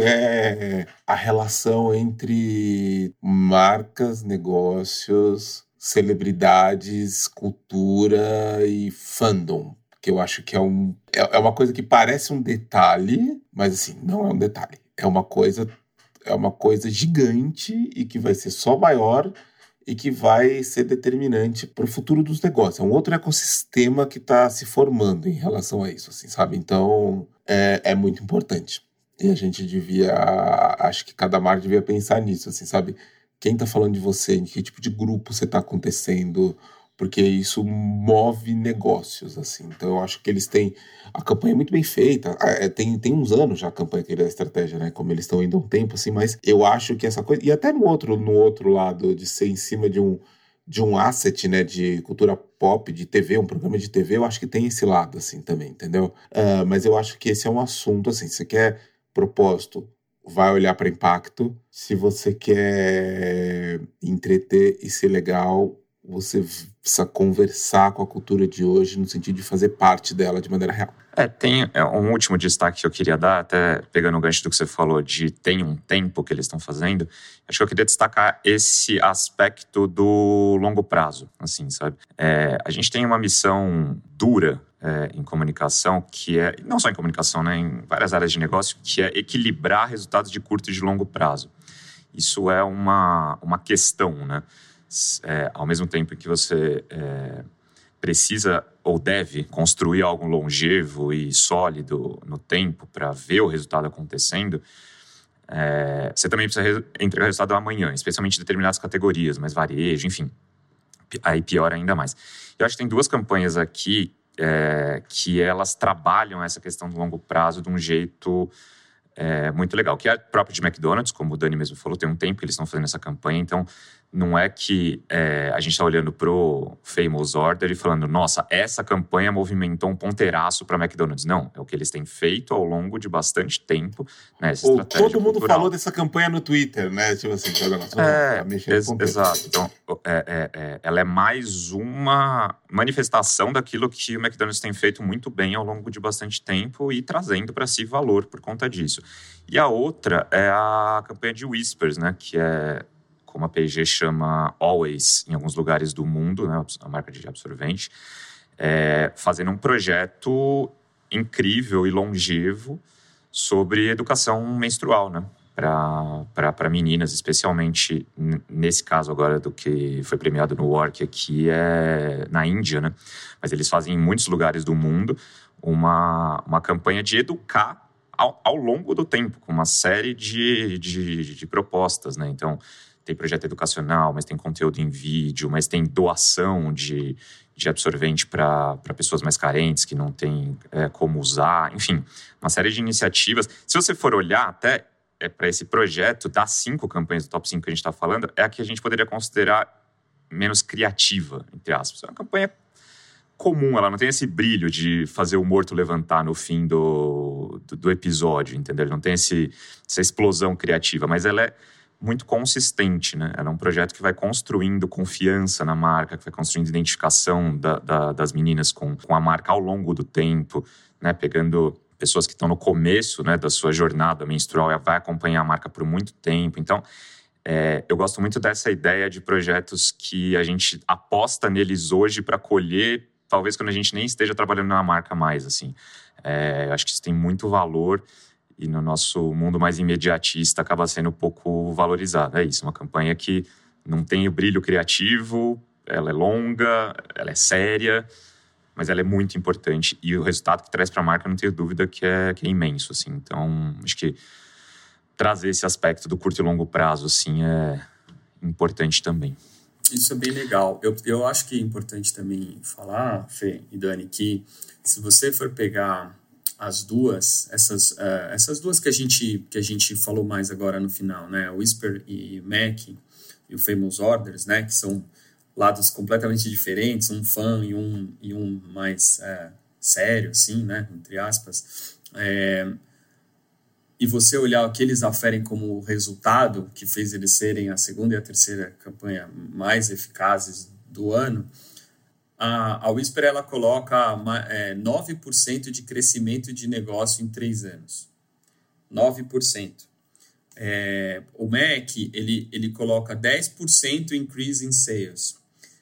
é a relação entre marcas, negócios, celebridades, cultura e fandom, que eu acho que é, um, é, é uma coisa que parece um detalhe, mas assim, não é um detalhe. É uma coisa, é uma coisa gigante e que vai ser só maior e que vai ser determinante para o futuro dos negócios. É um outro ecossistema que está se formando em relação a isso, assim, sabe? Então, é, é muito importante. E a gente devia, acho que cada marca devia pensar nisso, assim, sabe? Quem está falando de você, em que tipo de grupo você está acontecendo, porque isso move negócios, assim. Então, eu acho que eles têm... A campanha é muito bem feita. É, tem, tem uns anos já a campanha que é a estratégia, né? Como eles estão indo há um tempo, assim, mas eu acho que essa coisa... E até no outro, no outro lado, de ser em cima de um, de um asset, né? De cultura pop, de T V, um programa de T V, eu acho que tem esse lado, assim, também, entendeu? Uh, mas eu acho que esse é um assunto, assim, você quer propósito... vai olhar para impacto. Se você quer entreter e ser legal, você precisa conversar com a cultura de hoje no sentido de fazer parte dela de maneira real.
É, tem um último destaque que eu queria dar, até pegando o gancho do que você falou de tem um tempo que eles estão fazendo, acho que eu queria destacar esse aspecto do longo prazo, assim, sabe? É, a gente tem uma missão dura É, em comunicação, que é, não só em comunicação, né, em várias áreas de negócio, que é equilibrar resultados de curto e de longo prazo. Isso é uma, uma questão, né? É, ao mesmo tempo que você é, precisa ou deve construir algo longevo e sólido no tempo para ver o resultado acontecendo, é, você também precisa entregar o resultado amanhã, especialmente em determinadas categorias, mas varejo, enfim, aí pior ainda mais. Eu acho que tem duas campanhas aqui É, que elas trabalham essa questão do longo prazo de um jeito é, muito legal, que é próprio de McDonald's, como o Dani mesmo falou, tem um tempo que eles estão fazendo essa campanha, então não é que é, a gente está olhando pro Famous Order e falando, nossa, essa campanha movimentou um ponteiraço para McDonald's. Não, é o que eles têm feito ao longo de bastante tempo, né? Essa
Ou
estratégia
todo mundo
cultural.
falou dessa campanha no Twitter, né? Tipo assim, cada nossa,
é,
tá mexendo
ex-
com
exato. Então, é, é, é, ela é mais uma manifestação daquilo que o McDonald's tem feito muito bem ao longo de bastante tempo e trazendo para si valor por conta disso. E a outra é a campanha de Whispers, né? Que é, como a P e G chama, Always, em alguns lugares do mundo, né, a marca de absorvente, é, fazendo um projeto incrível e longevo sobre educação menstrual, né, para meninas, especialmente n- nesse caso agora do que foi premiado no Work aqui, é na Índia, né, mas eles fazem em muitos lugares do mundo uma, uma campanha de educar ao, ao longo do tempo, com uma série de, de, de propostas, né, então tem projeto educacional, mas tem conteúdo em vídeo, mas tem doação de, de absorvente para pessoas mais carentes que não têm é, como usar. Enfim, uma série de iniciativas. Se você for olhar até é, para esse projeto, das cinco campanhas do top cinco que a gente está falando, é a que a gente poderia considerar menos criativa, entre aspas. É uma campanha comum, ela não tem esse brilho de fazer o morto levantar no fim do, do, do episódio, entendeu? Não tem esse, essa explosão criativa, mas ela é muito consistente, né? Ela é um projeto que vai construindo confiança na marca, que vai construindo identificação da, da, das meninas com, com a marca ao longo do tempo, né? Pegando pessoas que estão no começo, né, da sua jornada menstrual e vai acompanhar a marca por muito tempo. Então, é, eu gosto muito dessa ideia de projetos que a gente aposta neles hoje para colher, talvez quando a gente nem esteja trabalhando na marca mais, assim. É, eu acho que isso tem muito valor e no nosso mundo mais imediatista acaba sendo pouco valorizado. É isso, uma campanha que não tem o brilho criativo, ela é longa, ela é séria, mas ela é muito importante. E o resultado que traz para a marca, não tenho dúvida que é, que é imenso, assim. Então, acho que trazer esse aspecto do curto e longo prazo, assim, é importante também.
Isso é bem legal. Eu, eu acho que é importante também falar, Fê e Dani, que se você for pegar as duas, essas, uh, essas duas que a, gente, que a gente falou mais agora no final, né? O Whisper e Mac e o Famous Orders, né? Que são lados completamente diferentes, um fã e um, e um mais uh, sério, assim, né? Entre aspas. É, e você olhar o que eles aferem como resultado, que fez eles serem a segunda e a terceira campanha mais eficazes do ano, a, a Whisper ela coloca é, nove por cento de crescimento de negócio em três anos. nove por cento. É, o Mac, ele, ele coloca dez por cento increase in sales.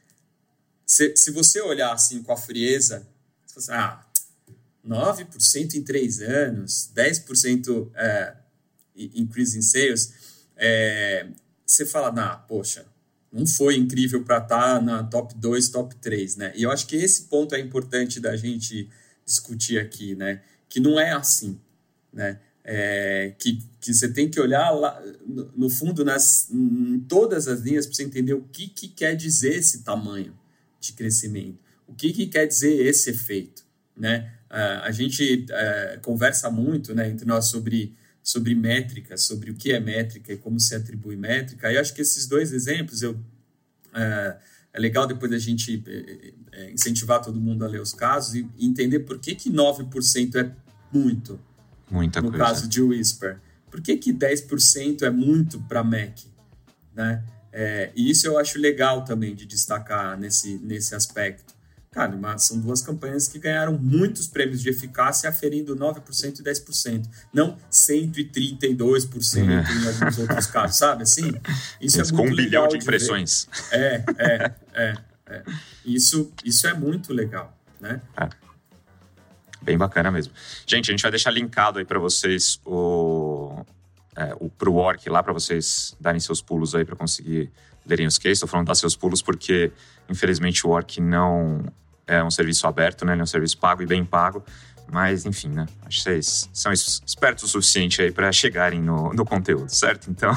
Se, se você olhar assim com a frieza, você fala assim, ah, nove por cento em três anos, dez por cento é, increase in sales, é, você fala, nah, poxa, não foi incrível para estar na top dois, top três, né? E eu acho que esse ponto é importante da gente discutir aqui, né? Que não é assim, né? É, que, que você tem que olhar lá, no, no fundo, nas, em todas as linhas para você entender o que, que quer dizer esse tamanho de crescimento, o que, que quer dizer esse efeito, né? Uh, a gente uh, conversa muito, né, entre nós sobre, sobre métrica, sobre o que é métrica e como se atribui métrica. E eu acho que esses dois exemplos, eu, uh, é legal depois a gente uh, incentivar todo mundo a ler os casos e entender por que, que nove por cento é muito.
Muita
no
coisa.
caso de Whisper. Por que, que dez por cento é muito para Mac? Né? É, e isso eu acho legal também de destacar nesse, nesse aspecto. Cara, mas são duas campanhas que ganharam muitos prêmios de eficácia, aferindo nove por cento e dez por cento. Não cento e trinta e dois por cento é. Em alguns outros casos, sabe? Assim, isso
Eles
é muito
com um
legal
bilhão de impressões.
É, é, é, é. Isso, isso é muito legal, né?
É. Bem bacana mesmo. Gente, a gente vai deixar linkado aí para vocês o, é, o pro Work lá, para vocês darem seus pulos aí para conseguir lerem os cases. Estou falando dar seus pulos porque, infelizmente, o Work não é um serviço aberto, né? Ele é um serviço pago e bem pago. Mas, enfim, né? Acho que vocês são espertos o suficiente aí para chegarem no, no conteúdo, certo? Então,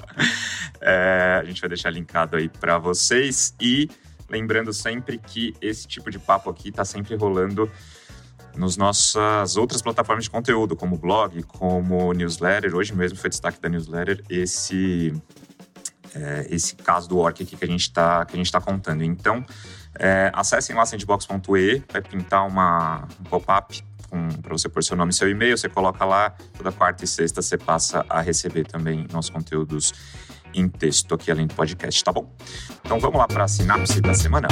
é, a gente vai deixar linkado aí para vocês. E lembrando sempre que esse tipo de papo aqui está sempre rolando nas nossas outras plataformas de conteúdo, como blog, como newsletter. Hoje mesmo foi destaque da newsletter esse, é, esse caso do orc aqui que a gente está que a gente está contando. Então, é, acessem lá sandbox ponto e, vai pintar uma, um pop-up para você pôr seu nome e seu e-mail, você coloca lá, toda quarta e sexta você passa a receber também nossos conteúdos em texto aqui, além do podcast, tá bom? Então vamos lá para a sinapse da semana.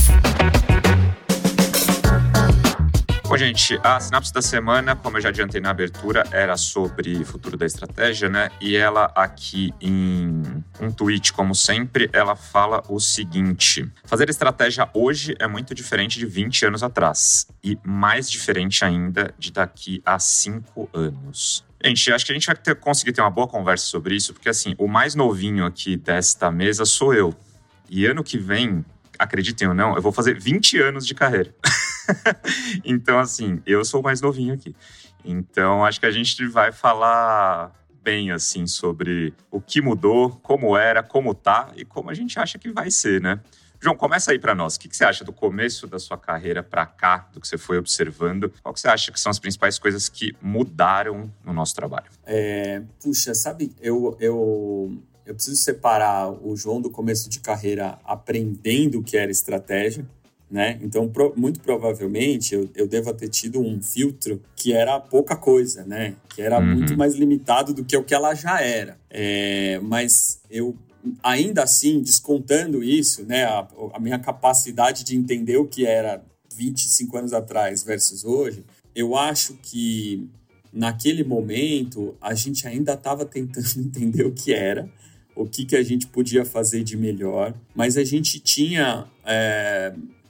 Bom, gente, a sinapse da semana, como eu já adiantei na abertura, era sobre futuro da estratégia, né? E ela aqui em um tweet, como sempre, ela fala o seguinte: fazer estratégia hoje é muito diferente de vinte anos atrás e mais diferente ainda de daqui a cinco anos. Gente, acho que a gente vai ter, conseguir ter uma boa conversa sobre isso, porque assim, o mais novinho aqui desta mesa sou eu. E ano que vem, acreditem ou não, eu vou fazer vinte anos de carreira. Então, assim, eu sou o mais novinho aqui. Então, acho que a gente vai falar bem, assim, sobre o que mudou, como era, como tá e como a gente acha que vai ser, né? João, começa aí para nós. O que você acha do começo da sua carreira para cá, do que você foi observando? Qual que você acha que são as principais coisas que mudaram no nosso trabalho?
É, puxa, sabe, eu... eu... Eu preciso separar o João do começo de carreira aprendendo o que era estratégia, né? Então, pro, muito provavelmente, eu, eu devo ter tido um filtro que era pouca coisa, né? Que era uhum. muito mais limitado do que o que ela já era. É, mas eu, ainda assim, descontando isso, né? A, a minha capacidade de entender o que era vinte e cinco anos atrás versus hoje, eu acho que naquele momento a gente ainda estava tentando entender o que era, o que, que a gente podia fazer de melhor, mas a gente tinha, é,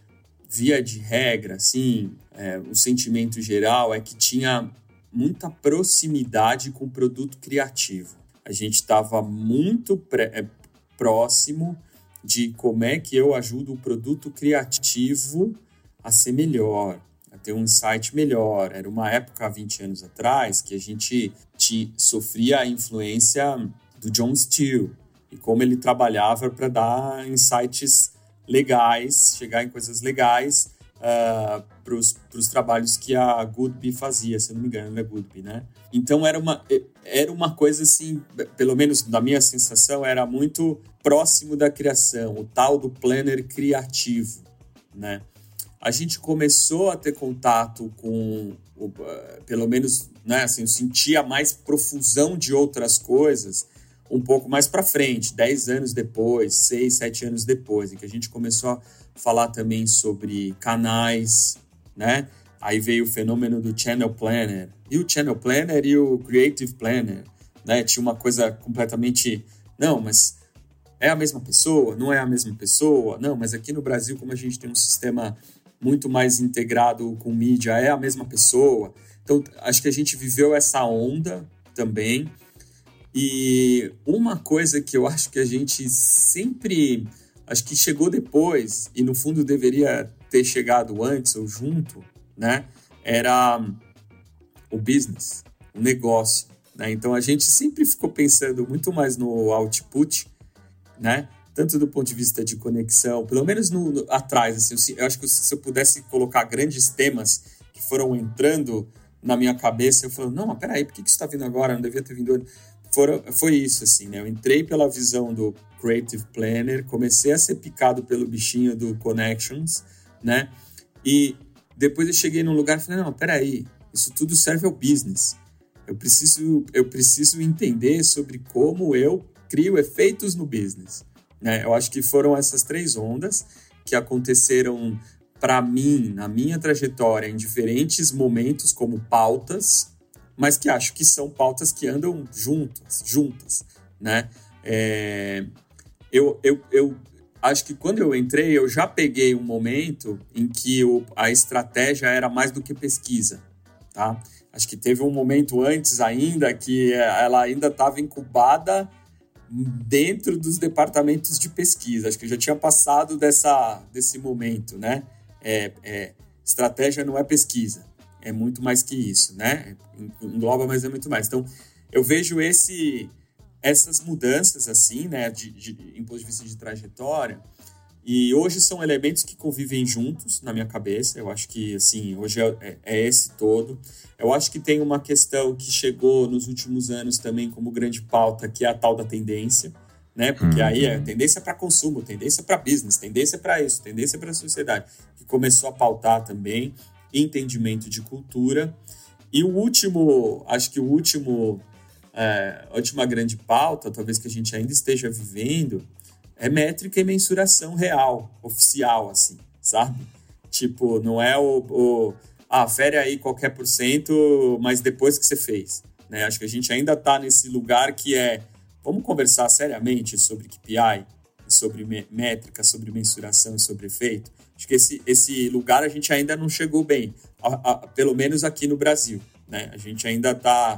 via de regra, assim, é, o sentimento geral é que tinha muita proximidade com o produto criativo. A gente estava muito pré, é, próximo de como é que eu ajudo o produto criativo a ser melhor, a ter um insight melhor. Era uma época, há vinte anos atrás, que a gente te, sofria a influência do John Steele, e como ele trabalhava para dar insights legais, chegar em coisas legais uh, para os trabalhos que a Goodby fazia, se eu não me engano, é Goodby, né? Então era uma, era uma coisa assim, pelo menos da minha sensação, era muito próximo da criação, o tal do planner criativo, né? A gente começou a ter contato com, uh, pelo menos, né, assim, eu sentia mais profusão de outras coisas um pouco mais para frente, dez anos depois, seis, sete anos depois, em que a gente começou a falar também sobre canais, né? Aí veio o fenômeno do Channel Planner, e o Channel Planner e o Creative Planner, né? Tinha uma coisa completamente, não, mas é a mesma pessoa? Não é a mesma pessoa? Não, mas aqui no Brasil, como a gente tem um sistema muito mais integrado com mídia, é a mesma pessoa. Então, acho que a gente viveu essa onda também. E uma coisa que eu acho que a gente sempre, acho que chegou depois, e no fundo deveria ter chegado antes ou junto, né? Era o business, o negócio, né? Então a gente sempre ficou pensando muito mais no output, né? Tanto do ponto de vista de conexão, pelo menos no, no, atrás, assim, eu, eu acho que se eu pudesse colocar grandes temas que foram entrando na minha cabeça, eu falo, não, mas peraí, por que isso está vindo agora? Não devia ter vindo antes. Foram, foi isso, assim, né? Eu entrei pela visão do Creative Planner, comecei a ser picado pelo bichinho do Connections, né? E depois eu cheguei num lugar e falei, não, peraí, isso tudo serve ao business. Eu preciso, eu preciso entender sobre como eu crio efeitos no business, né? Eu acho que foram essas três ondas que aconteceram para mim, na minha trajetória, em diferentes momentos como pautas, mas que acho que são pautas que andam juntas, juntas, né? É, eu, eu, eu acho que quando eu entrei, eu já peguei um momento em que o, a estratégia era mais do que pesquisa, tá? Acho que teve um momento antes ainda que ela ainda estava incubada dentro dos departamentos de pesquisa. Acho que eu já tinha passado dessa, desse momento, né? É, é, estratégia não é pesquisa. É muito mais que isso, né? Engloba, mas é muito mais. Então, eu vejo esse, essas mudanças, assim, né, de, de, em ponto de vista de trajetória, e hoje são elementos que convivem juntos na minha cabeça. Eu acho que, assim, hoje é, é esse todo. Eu acho que tem uma questão que chegou nos últimos anos também como grande pauta, que é a tal da tendência, né? Porque uhum. aí é tendência para consumo, tendência para business, tendência para isso, tendência para a sociedade, que começou a pautar também entendimento de cultura. E o último, acho que o último, é, a última grande pauta, talvez que a gente ainda esteja vivendo, é métrica e mensuração real, oficial, assim, sabe? Tipo, não é o, o ah, fere aí qualquer por cento, mas depois que você fez, né? Acho que a gente ainda está nesse lugar que é, vamos conversar seriamente sobre K P I, sobre métrica, sobre mensuração e sobre efeito. Acho que esse, esse lugar a gente ainda não chegou bem, a, a, pelo menos aqui no Brasil, né? A gente ainda está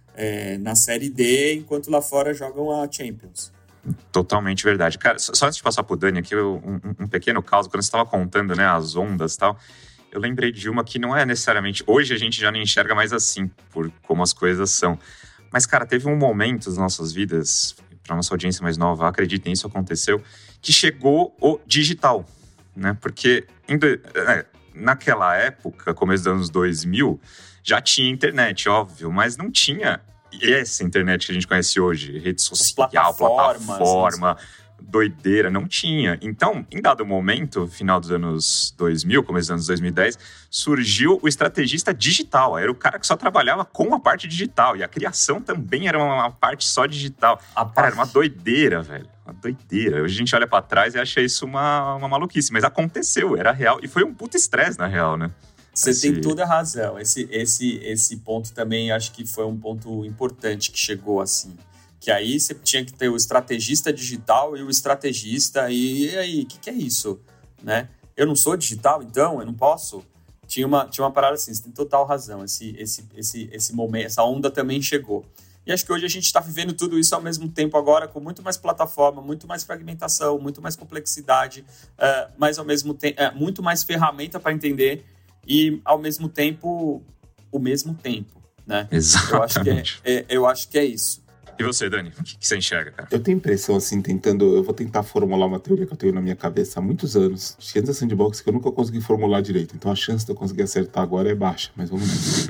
é, na Série D, enquanto lá fora jogam a Champions.
Totalmente verdade. Cara, só antes de passar pro Dani aqui, um, um pequeno caso, quando você estava contando, né, as ondas e tal, eu lembrei de uma que não é necessariamente... Hoje a gente já não enxerga mais assim, por como as coisas são. Mas, cara, teve um momento nas nossas vidas, para nossa audiência mais nova, acreditem, isso aconteceu, que chegou o digital, né? Porque em, é, naquela época, começo dos anos dois mil, já tinha internet, óbvio, mas não tinha essa internet que a gente conhece hoje, rede social, plataforma, doideira, não tinha. Então, em dado momento, final dos anos dois mil, começo dos anos dois mil e dez, surgiu o estrategista digital. Era o cara que só trabalhava com a parte digital. E a criação também era uma parte só digital. A cara, era uma doideira, velho. Uma doideira. Hoje a gente olha pra trás e acha isso uma, uma maluquice. Mas aconteceu, era real. E foi um puta estresse, na real, né?
Você esse... tem toda a razão. Esse, esse, esse ponto também acho que foi um ponto importante que chegou assim. Que aí você tinha que ter o estrategista digital e o estrategista, e, e aí, o que, que é isso? Né? Eu não sou digital, então? Eu não posso? Tinha uma, tinha uma parada assim, você tem total razão, esse, esse, esse, esse momento, essa onda também chegou. E acho que hoje a gente está vivendo tudo isso ao mesmo tempo agora, com muito mais plataforma, muito mais fragmentação, muito mais complexidade, uh, mas ao mesmo tempo, uh, muito mais ferramenta para entender e, ao mesmo tempo, o mesmo tempo. Né?
Exatamente.
Eu acho que é, é, eu acho que é isso.
E você, Dani? O que, que você enxerga, cara?
Eu tenho impressão, assim, tentando... Eu vou tentar formular uma teoria que eu tenho na minha cabeça há muitos anos. Ciência da sandbox que eu nunca consegui formular direito. Então a chance de eu conseguir acertar agora é baixa. Mas vamos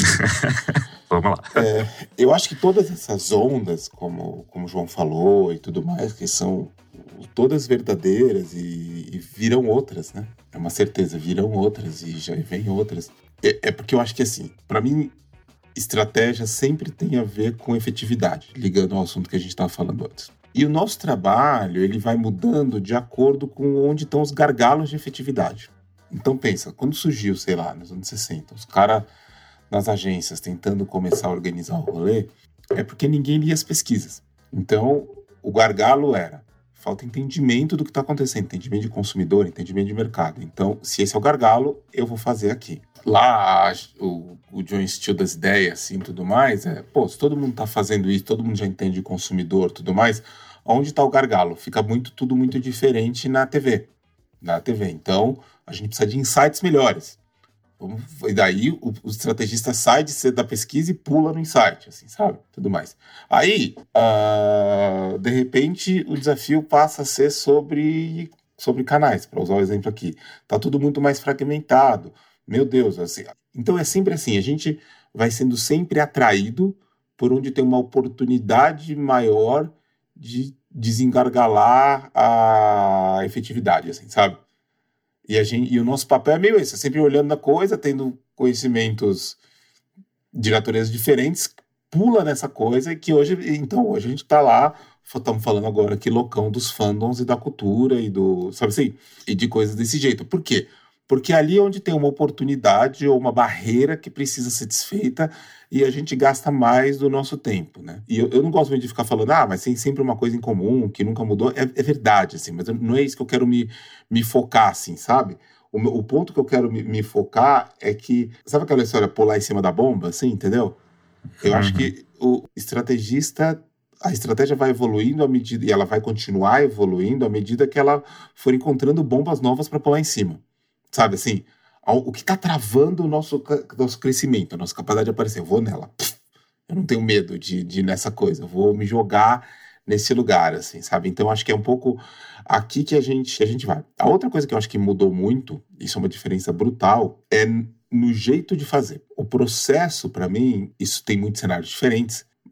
lá.
Vamos lá.
É, eu acho que todas essas ondas, como, como o João falou e tudo mais, que são todas verdadeiras e, e viram outras, né? É uma certeza, viram outras e já vem outras. É, é porque eu acho que, assim, pra mim... Estratégia sempre tem a ver com efetividade, ligando ao assunto que a gente estava falando antes. E o nosso trabalho, ele vai mudando de acordo com onde estão os gargalos de efetividade. Então pensa, quando surgiu, sei lá, nos anos sessenta, os caras nas agências tentando começar a organizar o rolê, é porque ninguém lia as pesquisas. Então, o gargalo era falta entendimento do que está acontecendo, entendimento de consumidor, entendimento de mercado. Então, se esse é o gargalo, eu vou fazer aqui. Lá, o, o John Steele das ideias, assim, tudo mais, é, pô, se todo mundo está fazendo isso, todo mundo já entende de consumidor, tudo mais, onde está o gargalo? Fica muito, tudo muito diferente na T V. Na T V. Então, a gente precisa de insights melhores. E daí, o, o estrategista sai de, da pesquisa e pula no insight, assim, sabe? Tudo mais. Aí, uh, de repente, o desafio passa a ser sobre, sobre canais, para usar o exemplo aqui. Tá tudo muito mais fragmentado. Meu Deus, assim. Então é sempre assim, a gente vai sendo sempre atraído por onde tem uma oportunidade maior de desengargalar a efetividade, assim, sabe? E, a gente, e o nosso papel é meio esse, é sempre olhando na coisa, tendo conhecimentos de natureza diferentes, pula nessa coisa que hoje, então, hoje a gente tá lá, estamos falando agora aqui loucão dos fandoms e da cultura e do, sabe assim, e de coisas desse jeito. Por quê? Porque ali é onde tem uma oportunidade ou uma barreira que precisa ser desfeita e a gente gasta mais do nosso tempo, né? E eu, eu não gosto muito de ficar falando, ah, mas tem sempre uma coisa em comum que nunca mudou. É, é verdade, assim, mas não é isso que eu quero me, me focar, assim, sabe? O, o ponto que eu quero me, me focar é que... Sabe aquela história pular em cima da bomba, assim, entendeu? Eu uhum. acho que o estrategista... A estratégia vai evoluindo à medida... E ela vai continuar evoluindo à medida que ela for encontrando bombas novas para pular em cima. Sabe, assim, o que está travando o nosso, nosso crescimento, a nossa capacidade de aparecer? Eu vou nela. Eu não tenho medo de, de ir nessa coisa. Eu vou me jogar nesse lugar, assim, sabe? Então, acho que é um pouco aqui que a gente, a gente vai. A outra coisa que eu acho que mudou muito, isso é uma diferença brutal, é no jeito de fazer. O processo, para mim, isso tem muitos cenários diferentes,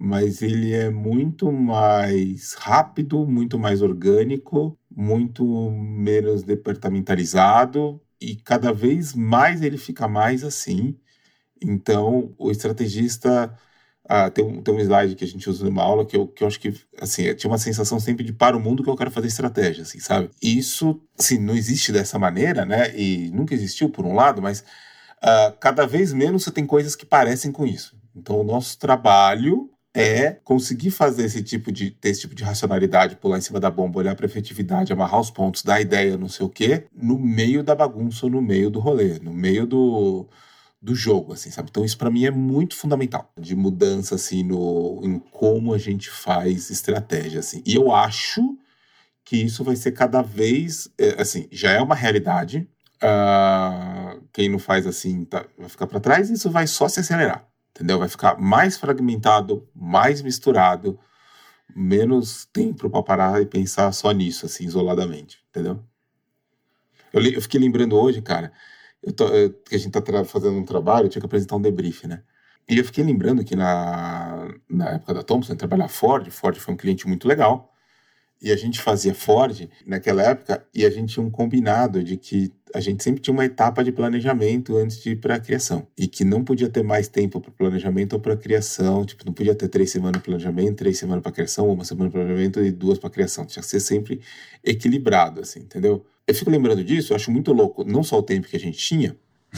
mas ele é muito mais rápido, muito mais orgânico, muito menos departamentalizado e cada vez mais ele fica mais assim. Então, o estrategista... Ah, tem, um, tem um slide que a gente usa numa aula que eu, que eu acho que, assim, eu tinha uma sensação sempre de para o mundo que eu quero fazer estratégia, assim, sabe? E isso, assim, não existe dessa maneira, né? E nunca existiu, por um lado, mas uh, cada vez menos você tem coisas que parecem com isso. Então, o nosso trabalho é conseguir fazer esse tipo de, ter esse tipo de racionalidade, pular em cima da bomba, olhar para a efetividade, amarrar os pontos, dar ideia, não sei o quê, no meio da bagunça, no meio do rolê, no meio do... do jogo, assim, sabe? Então isso para mim é muito fundamental, de mudança, assim, no, em como a gente faz estratégia, assim. E eu acho que isso vai ser cada vez, é, assim, já é uma realidade, uh, quem não faz assim tá, vai ficar para trás e isso vai só se acelerar, entendeu? Vai ficar mais fragmentado, mais misturado, menos tempo para parar e pensar só nisso, assim, isoladamente, entendeu? Eu, eu fiquei lembrando hoje, cara, Eu tô, eu, que a gente tá fazendo um trabalho, eu tinha que apresentar um debrief, né? E eu fiquei lembrando que na, na época da Thomson, eu trabalhava Ford, Ford foi um cliente muito legal, e a gente fazia Ford naquela época, e a gente tinha um combinado de que a gente sempre tinha uma etapa de planejamento antes de ir para a criação, e que não podia ter mais tempo para planejamento ou para criação, tipo, não podia ter três semanas de planejamento, três semanas para criação, uma semana de planejamento e duas para criação, tinha que ser sempre equilibrado, assim, entendeu? Eu fico lembrando disso, eu acho muito louco, não só o tempo que a gente tinha,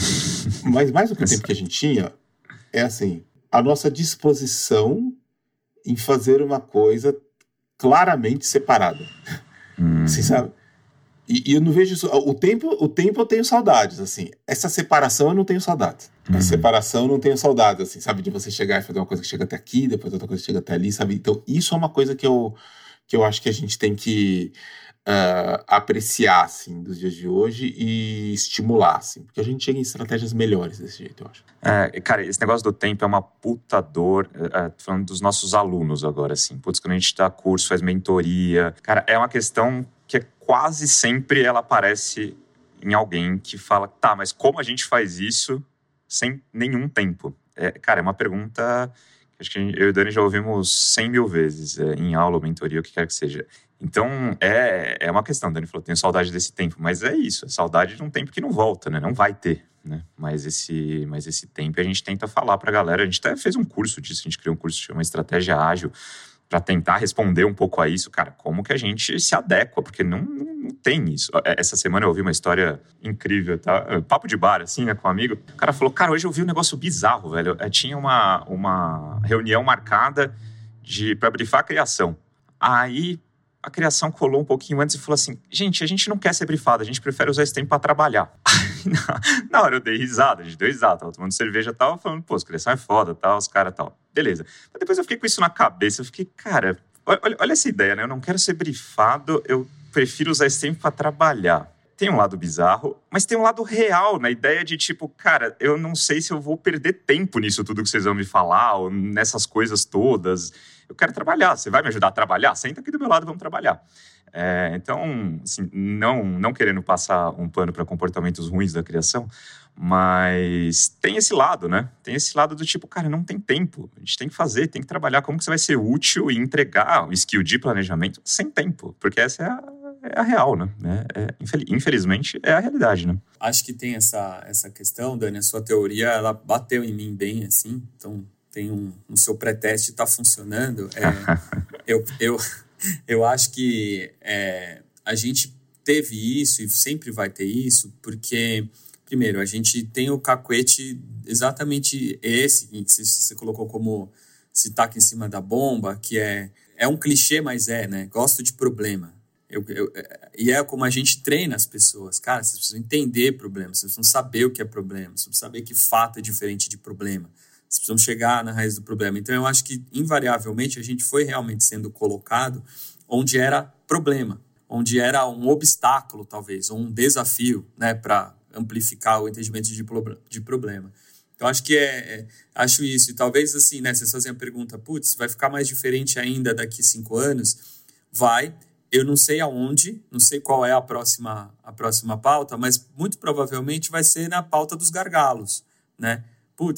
mas mais do que o tempo que a gente tinha, é assim, a nossa disposição em fazer uma coisa claramente separada. Hum. Assim, sabe? E, e eu não vejo isso. O tempo, o tempo eu tenho saudades, assim. Essa separação eu não tenho saudades. Hum. A separação eu não tenho saudades, assim, sabe? De você chegar e fazer uma coisa que chega até aqui, depois outra coisa que chega até ali, sabe? Então, isso é uma coisa que eu, que eu acho que a gente tem que Uh, apreciar, assim, dos dias de hoje e estimular, assim, porque a gente chega em estratégias melhores desse jeito, eu acho.
É, cara, esse negócio do tempo é uma puta dor, é, falando dos nossos alunos agora, assim, putz, quando a gente dá curso, faz mentoria, cara, é uma questão que é quase sempre ela aparece em alguém que fala, tá, mas como a gente faz isso sem nenhum tempo? É, cara, é uma pergunta que acho que eu e o Dani já ouvimos cem mil vezes, é, em aula, mentoria, o que quer que seja. Então, é, é uma questão, o Dani falou, tenho saudade desse tempo, mas é isso, é saudade de um tempo que não volta, né? Não vai ter, né? Mas esse, mas esse tempo a gente tenta falar pra galera, a gente até fez um curso disso, a gente criou um curso que chama Estratégia Ágil, para tentar responder um pouco a isso, cara, como que a gente se adequa, porque não, não, não tem isso. Essa semana eu ouvi uma história incrível, tá? Papo de bar, assim, né, com um amigo. O cara falou, cara, hoje eu vi um negócio bizarro, velho. Eu tinha uma, uma reunião marcada de, para brifar a criação. Aí a criação colou um pouquinho antes e falou assim, gente, a gente não quer ser brifado, a gente prefere usar esse tempo para trabalhar. Na hora eu dei risada, a gente deu risada, tava tomando cerveja e tal, falando, pô, a criação é foda, tal, os caras tal. Beleza. Mas depois eu fiquei com isso na cabeça, eu fiquei, cara, olha, olha essa ideia, né? Eu não quero ser brifado, eu prefiro usar esse tempo para trabalhar. Tem um lado bizarro, mas tem um lado real, na ideia de tipo, cara, eu não sei se eu vou perder tempo nisso tudo que vocês vão me falar, ou nessas coisas todas. Eu quero trabalhar, você vai me ajudar a trabalhar? Senta aqui do meu lado, vamos trabalhar. É, então, assim, não, não querendo passar um pano para comportamentos ruins da criação, mas tem esse lado, né? Tem esse lado do tipo, cara, não tem tempo. A gente tem que fazer, tem que trabalhar. Como que você vai ser útil e entregar o skill de planejamento sem tempo? Porque essa é a, é a real, né? É, é, infelizmente, é a realidade, né?
Acho que tem essa, essa questão, Dani, a sua teoria, ela bateu em mim bem, assim. Então, tem um, no seu pré-teste está funcionando. É, eu, eu, eu acho que é, a gente teve isso e sempre vai ter isso, porque... Primeiro, a gente tem o cacuete exatamente esse, que você colocou como se taca em cima da bomba, que é, é um clichê, mas é, né? Gosto de problema. Eu, eu, e é como a gente treina as pessoas. Cara, vocês precisam entender problemas, vocês precisam saber o que é problema, vocês precisam saber que fato é diferente de problema. Vocês precisam chegar na raiz do problema. Então, eu acho que, invariavelmente, a gente foi realmente sendo colocado onde era problema, onde era um obstáculo, talvez, ou um desafio, né, para amplificar o entendimento de, de problema. Então, acho que é, é... Acho isso. E talvez, assim, né, vocês fazem a pergunta, putz, vai ficar mais diferente ainda daqui cinco anos? Vai. Eu não sei aonde, não sei qual é a próxima, a próxima pauta, mas muito provavelmente vai ser na pauta dos gargalos, né? Putz,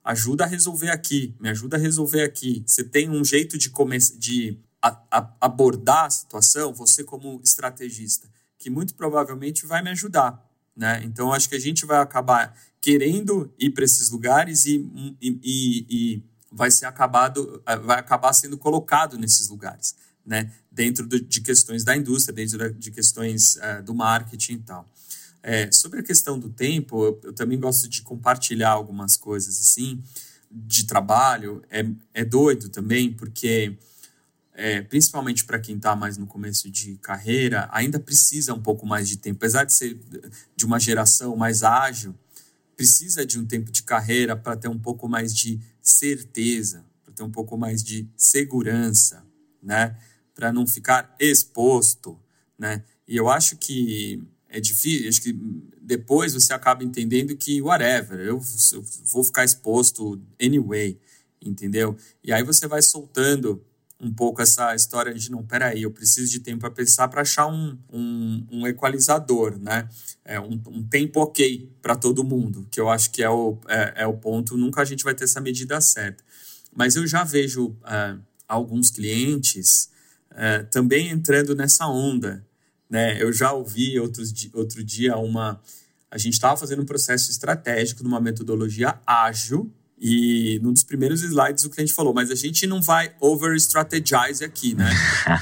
ajuda a resolver aqui, me ajuda a resolver aqui. Você tem um jeito de, come- de a- a- abordar a situação, você como estrategista, que muito provavelmente vai me ajudar, né? Então, acho que a gente vai acabar querendo ir para esses lugares e, e, e, e vai, ser acabado, vai acabar sendo colocado nesses lugares, né? Dentro do, de questões da indústria, dentro de questões uh, do marketing e tal. É, sobre a questão do tempo, eu, eu também gosto de compartilhar algumas coisas assim, de trabalho. É, é doido também, porque, é, principalmente para quem está mais no começo de carreira, ainda precisa um pouco mais de tempo. Apesar de ser de uma geração mais ágil, precisa de um tempo de carreira para ter um pouco mais de certeza, para ter um pouco mais de segurança, né? Para não ficar exposto, né? E eu acho que é difícil, acho que depois você acaba entendendo que whatever, eu, eu vou ficar exposto anyway, entendeu? E aí você vai soltando um pouco essa história de, não, peraí, eu preciso de tempo para pensar, para achar um, um, um equalizador, né? É um, um tempo ok para todo mundo, que eu acho que é o, é, é o ponto, nunca a gente vai ter essa medida certa. Mas eu já vejo é, alguns clientes é, também entrando nessa onda, né? Eu já ouvi outros, outro dia uma... A gente estava fazendo um processo estratégico numa metodologia ágil e num dos primeiros slides o cliente falou, mas a gente não vai over-strategize aqui, né?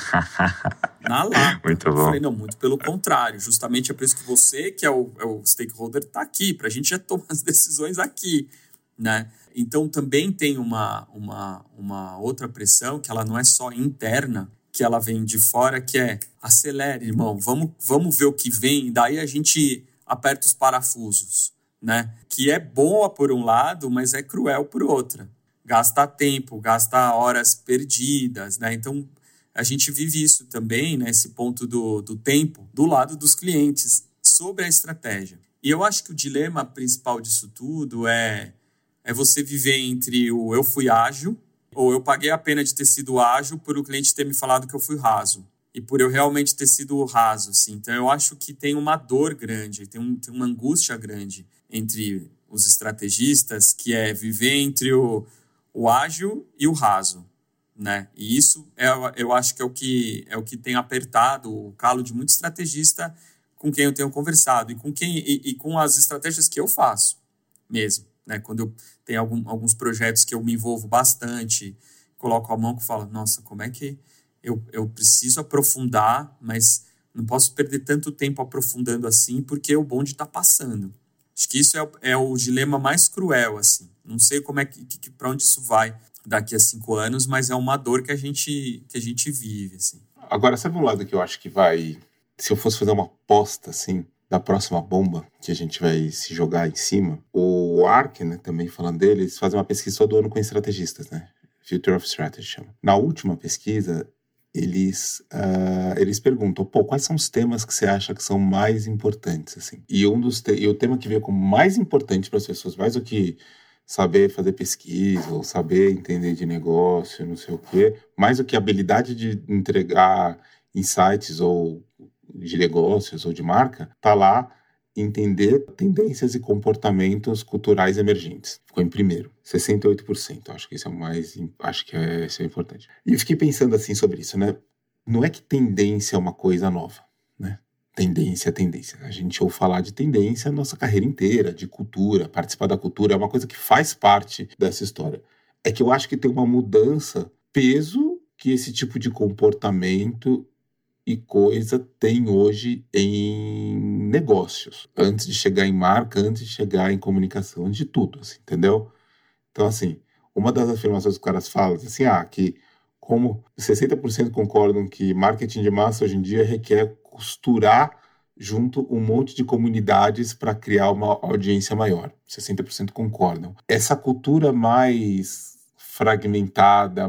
Na lata.
Muito bom.
Eu falei, não, muito pelo contrário. Justamente é por isso que você, que é o, é o stakeholder, está aqui, para a gente já tomar as decisões aqui, né? Então também tem uma, uma, uma outra pressão que ela não é só interna, que ela vem de fora, que é acelere, irmão, vamos, vamos ver o que vem, daí a gente aperta os parafusos, né? Que é boa por um lado, mas é cruel por outra. Gasta tempo, gasta horas perdidas, né? Então, a gente vive isso também, né? Esse ponto do, do tempo, do lado dos clientes, sobre a estratégia. E eu acho que o dilema principal disso tudo é, é você viver entre o eu fui ágil, ou eu paguei a pena de ter sido ágil por o cliente ter me falado que eu fui raso. E por eu realmente ter sido raso, assim. Então, eu acho que tem uma dor grande, tem, um, tem uma angústia grande entre os estrategistas, que é viver entre o, o ágil e o raso, né? E isso, é, eu acho que é o que, é o que tem apertado o calo de muito estrategista com quem eu tenho conversado e com, quem, e, e com as estratégias que eu faço mesmo. Né? Quando eu tenho algum, alguns projetos que eu me envolvo bastante, coloco a mão e falo, nossa, como é que eu, eu preciso aprofundar, mas não posso perder tanto tempo aprofundando assim, porque o bonde está passando. Acho que isso é, é o dilema mais cruel, assim. Não sei como é que, que para onde isso vai daqui a cinco anos, mas é uma dor que a gente, que a gente vive, assim.
Agora, sabe um lado que eu acho que vai... Se eu fosse fazer uma aposta, assim, da próxima bomba que a gente vai se jogar em cima, o Ark, né, também falando dele, eles fazem uma pesquisa todo ano com estrategistas, né? Future of Strategy chama. Na última pesquisa, eles, uh, eles perguntam, pô, quais são os temas que você acha que são mais importantes, assim? E, um dos te- e o tema que veio como mais importante para as pessoas, mais do que saber fazer pesquisa, ou saber entender de negócio, não sei o quê, mais do que a habilidade de entregar insights ou de negócios ou de marca, tá lá entender tendências e comportamentos culturais emergentes. Ficou em primeiro, sessenta e oito por cento. Acho que isso é o mais, acho que é, isso é importante. E eu fiquei pensando assim sobre isso, né? Não é que tendência é uma coisa nova, né? Tendência é tendência. A gente ouve falar de tendência a nossa carreira inteira, de cultura, participar da cultura, é uma coisa que faz parte dessa história. É que eu acho que tem uma mudança, peso que esse tipo de comportamento e coisa tem hoje em negócios. Antes de chegar em marca, antes de chegar em comunicação, de tudo, assim, entendeu? Então, assim, uma das afirmações que os caras falam, assim, ah, que como sessenta por cento concordam que marketing de massa hoje em dia requer costurar junto um monte de comunidades para criar uma audiência maior. sessenta por cento concordam. Essa cultura mais fragmentada,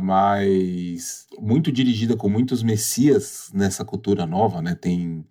mais muito dirigida com muitos messias nessa cultura nova, né? Tem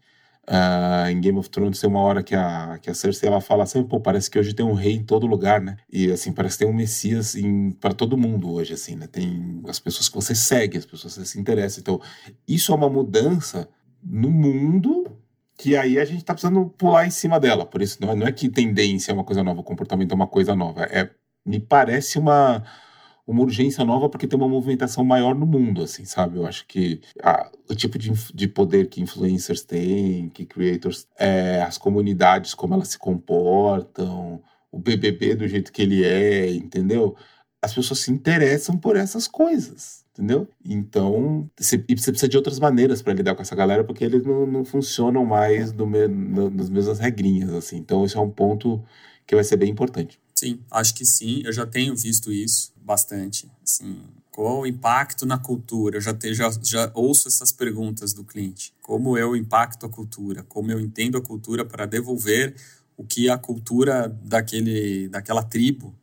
uh, em Game of Thrones tem uma hora que a, que a Cersei ela fala assim, pô, parece que hoje tem um rei em todo lugar, né? E assim, parece que tem um messias para todo mundo hoje, assim, né? Tem as pessoas que você segue, as pessoas que você se interessa. Então, isso é uma mudança no mundo que aí a gente tá precisando pular em cima dela. Por isso, não é, não é que tendência é uma coisa nova, o comportamento é uma coisa nova. É me parece uma, uma urgência nova porque tem uma movimentação maior no mundo, assim, sabe? Eu acho que a, o tipo de, de poder que influencers têm, que creators, é, as comunidades, como elas se comportam, o B B B do jeito que ele é, entendeu? As pessoas se interessam por essas coisas, entendeu? Então, você, você precisa de outras maneiras para lidar com essa galera, porque eles não, não funcionam mais no me, no, nas mesmas regrinhas, assim. Então, esse é um ponto que vai ser bem importante.
Sim, acho que sim. Eu já tenho visto isso bastante. Assim, qual o impacto na cultura? Eu já, te, já, já ouço essas perguntas do cliente. Como eu impacto a cultura? Como eu entendo a cultura para devolver o que a cultura daquele, daquela tribo,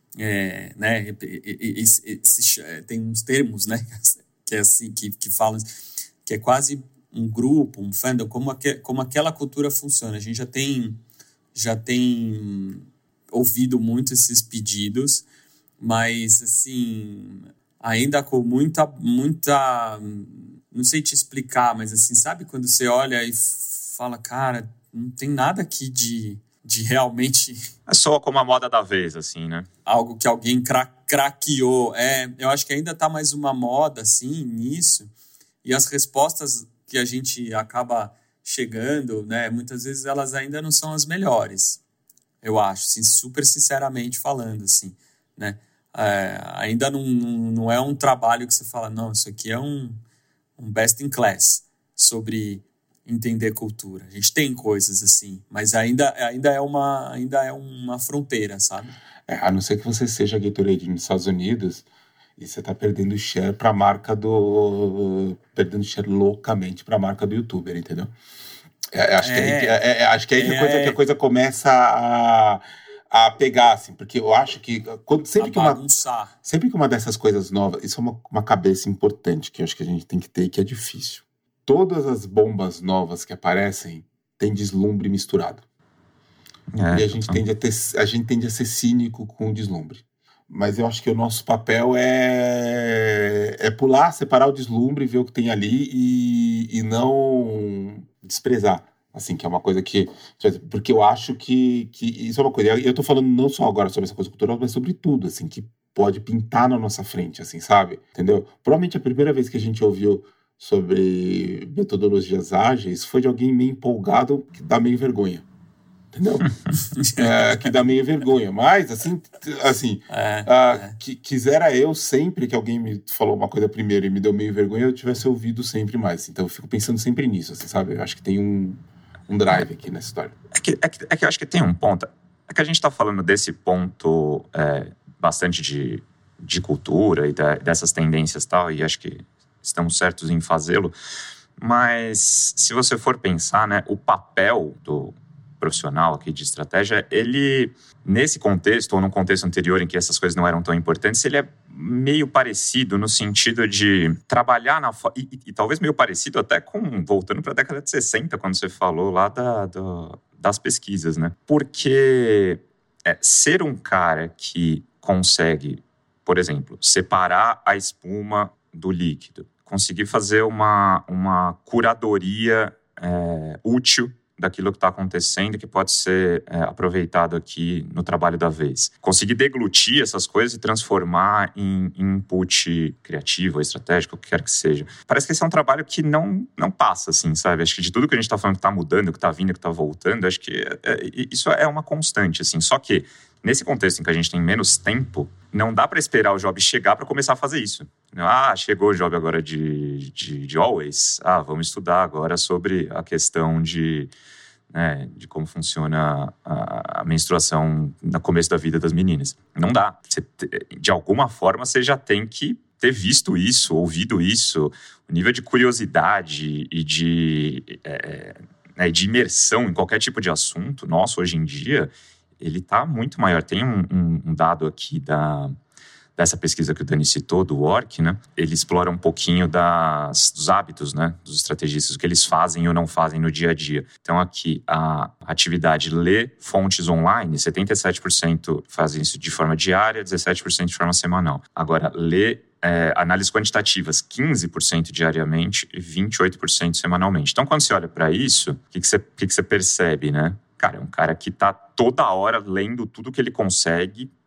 é, né? E, e, e, e, tem uns termos, né? Que é assim, que, que falam, que é quase um grupo, um fandom, como, aque, como aquela cultura funciona. A gente já tem, já tem ouvido muito esses pedidos, mas assim, ainda com muita, muita, não sei te explicar, mas assim, sabe quando você olha e fala, cara, não tem nada aqui de, de realmente...
É só como a moda da vez, assim, né?
Algo que alguém cra- craqueou. É, eu acho que ainda tá mais uma moda, assim, nisso, e as respostas que a gente acaba chegando, né, muitas vezes elas ainda não são as melhores. Eu acho, assim, super sinceramente falando, assim, né? É, ainda não, não, não é um trabalho que você fala, não, isso aqui é um, um best in class sobre entender cultura. A gente tem coisas assim, mas ainda, ainda, é, uma, ainda é uma fronteira, sabe?
É, a não ser que você seja Gatorade nos Estados Unidos e você tá perdendo share pra marca do... perdendo share loucamente pra marca do youtuber, entendeu? É, acho, é, que aí, é, é, acho que aí é, que, a coisa, que a coisa começa a, a pegar, assim, porque eu acho que quando, sempre, que uma, sempre que uma dessas coisas novas, isso é uma, uma cabeça importante que eu acho que a gente tem que ter e que é difícil. Todas as bombas novas que aparecem têm deslumbre misturado. É, e a gente, tende a ter, a gente tende a ser cínico com o deslumbre. Mas eu acho que o nosso papel é, é pular, separar o deslumbre, ver o que tem ali e, e não desprezar, assim, que é uma coisa que... Porque eu acho que, que isso é uma coisa... Eu tô falando não só agora sobre essa coisa cultural, mas sobre tudo, assim, que pode pintar na nossa frente, assim, sabe? Entendeu? Provavelmente a primeira vez que a gente ouviu sobre metodologias ágeis foi de alguém meio empolgado que dá meio vergonha. Entendeu? é, que dá meio vergonha. Mas, assim, assim
é,
ah,
é.
Que, quisera eu sempre que alguém me falou uma coisa primeiro e me deu meio vergonha, eu tivesse ouvido sempre mais. Então, eu fico pensando sempre nisso, assim, sabe? Eu acho que tem um, um drive aqui nessa história.
É que, é, que, é que eu acho que tem um ponto. É que a gente tá falando desse ponto é, bastante de, de cultura e da, dessas tendências e tal, e acho que estamos certos em fazê-lo. Mas, se você for pensar, né, o papel do profissional aqui de estratégia, ele, nesse contexto, ou num contexto anterior em que essas coisas não eram tão importantes, ele é meio parecido no sentido de trabalhar na... E, e, e talvez meio parecido até com, voltando para a década de sessenta, quando você falou lá da, da, das pesquisas, né? Porque é, ser um cara que consegue, por exemplo, separar a espuma do líquido, conseguir fazer uma, uma curadoria é, útil daquilo que está acontecendo, que pode ser é, aproveitado aqui no trabalho da vez. Conseguir deglutir essas coisas e transformar em, em input criativo, estratégico, o que quer que seja. Parece que esse é um trabalho que não, não passa, assim, sabe? Acho que de tudo que a gente está falando que está mudando, que está vindo, que está voltando, acho que é, é, isso é uma constante, assim. Só que, nesse contexto em que a gente tem menos tempo, não dá para esperar o job chegar para começar a fazer isso. Ah, chegou o job agora de, de, de Always. Ah, vamos estudar agora sobre a questão de, né, de como funciona a, a menstruação no começo da vida das meninas. Não dá. Você, de alguma forma, você já tem que ter visto isso, ouvido isso. O nível de curiosidade e de, é, né, de imersão em qualquer tipo de assunto nosso hoje em dia, ele está muito maior. Tem um, um, um dado aqui da, dessa pesquisa que o Dani citou, do Work, né? Ele explora um pouquinho das, dos hábitos, né? Dos estrategistas, o que eles fazem ou não fazem no dia a dia. Então, aqui, a atividade ler fontes online, setenta e sete por cento fazem isso de forma diária, dezessete por cento de forma semanal. Agora, ler é, análises quantitativas, quinze por cento diariamente e vinte e oito por cento semanalmente. Então, quando você olha para isso, o que, que, você, que, que você percebe, né? Cara, é um cara que tá toda hora lendo tudo que ele consegue,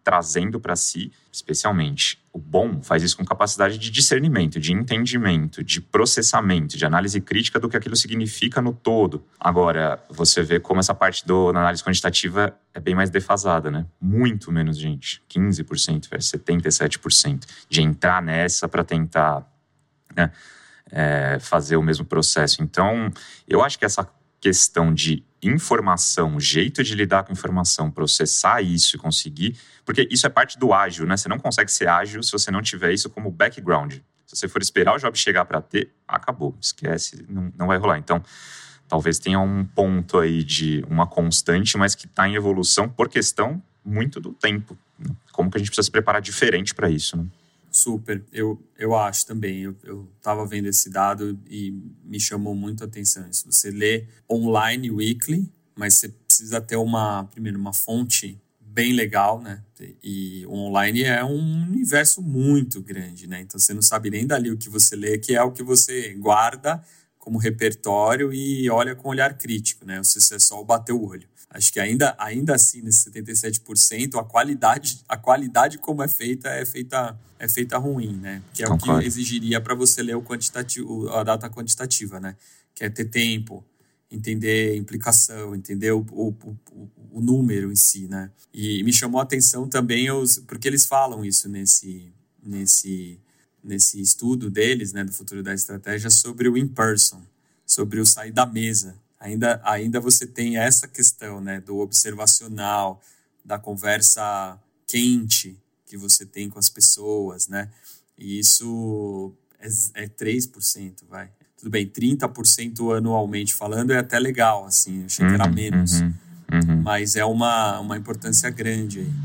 trazendo para si, especialmente o bom, faz isso com capacidade de discernimento, de entendimento, de processamento, de análise crítica do que aquilo significa no todo. Agora, você vê como essa parte do, da análise quantitativa é bem mais defasada, né? Muito menos gente, quinze por cento versus setenta e sete por cento, de entrar nessa para tentar, né, é, fazer o mesmo processo. Então, eu acho que essa questão de informação, jeito de lidar com informação, processar isso e conseguir... Porque isso é parte do ágil, né? Você não consegue ser ágil se você não tiver isso como background. Se você for esperar o job chegar para ter, acabou, esquece, não, não vai rolar. Então, talvez tenha um ponto aí de uma constante, mas que está em evolução por questão muito do tempo. Né? Como que a gente precisa se preparar diferente para isso, né?
Super, eu, eu acho também. Eu estava vendo esse dado e me chamou muito a atenção isso. Você lê online weekly, mas você precisa ter uma, primeiro, uma fonte bem legal, né? E o online é um universo muito grande, né? Então você não sabe nem dali o que você lê, que é o que você guarda como repertório e olha com olhar crítico, né? Ou se é só bater o olho. Acho que ainda, ainda assim, nesse setenta e sete por cento, a qualidade, a qualidade como é feita é feita, é feita ruim, né? Que é Concordo. O que exigiria para você ler o quantitativo, a data quantitativa, né? Que é ter tempo, entender a implicação, entender o, o, o, o número em si, né? E me chamou a atenção também, os, porque eles falam isso nesse, nesse, nesse estudo deles, né, do futuro da estratégia, sobre o in-person, sobre o sair da mesa. Ainda, ainda você tem essa questão, né, do observacional, da conversa quente que você tem com as pessoas, né? E isso é, é três por cento, vai. Tudo bem, trinta por cento anualmente falando é até legal, assim, eu achei que era menos.
Uhum, uhum.
Mas é uma, uma importância grande aí.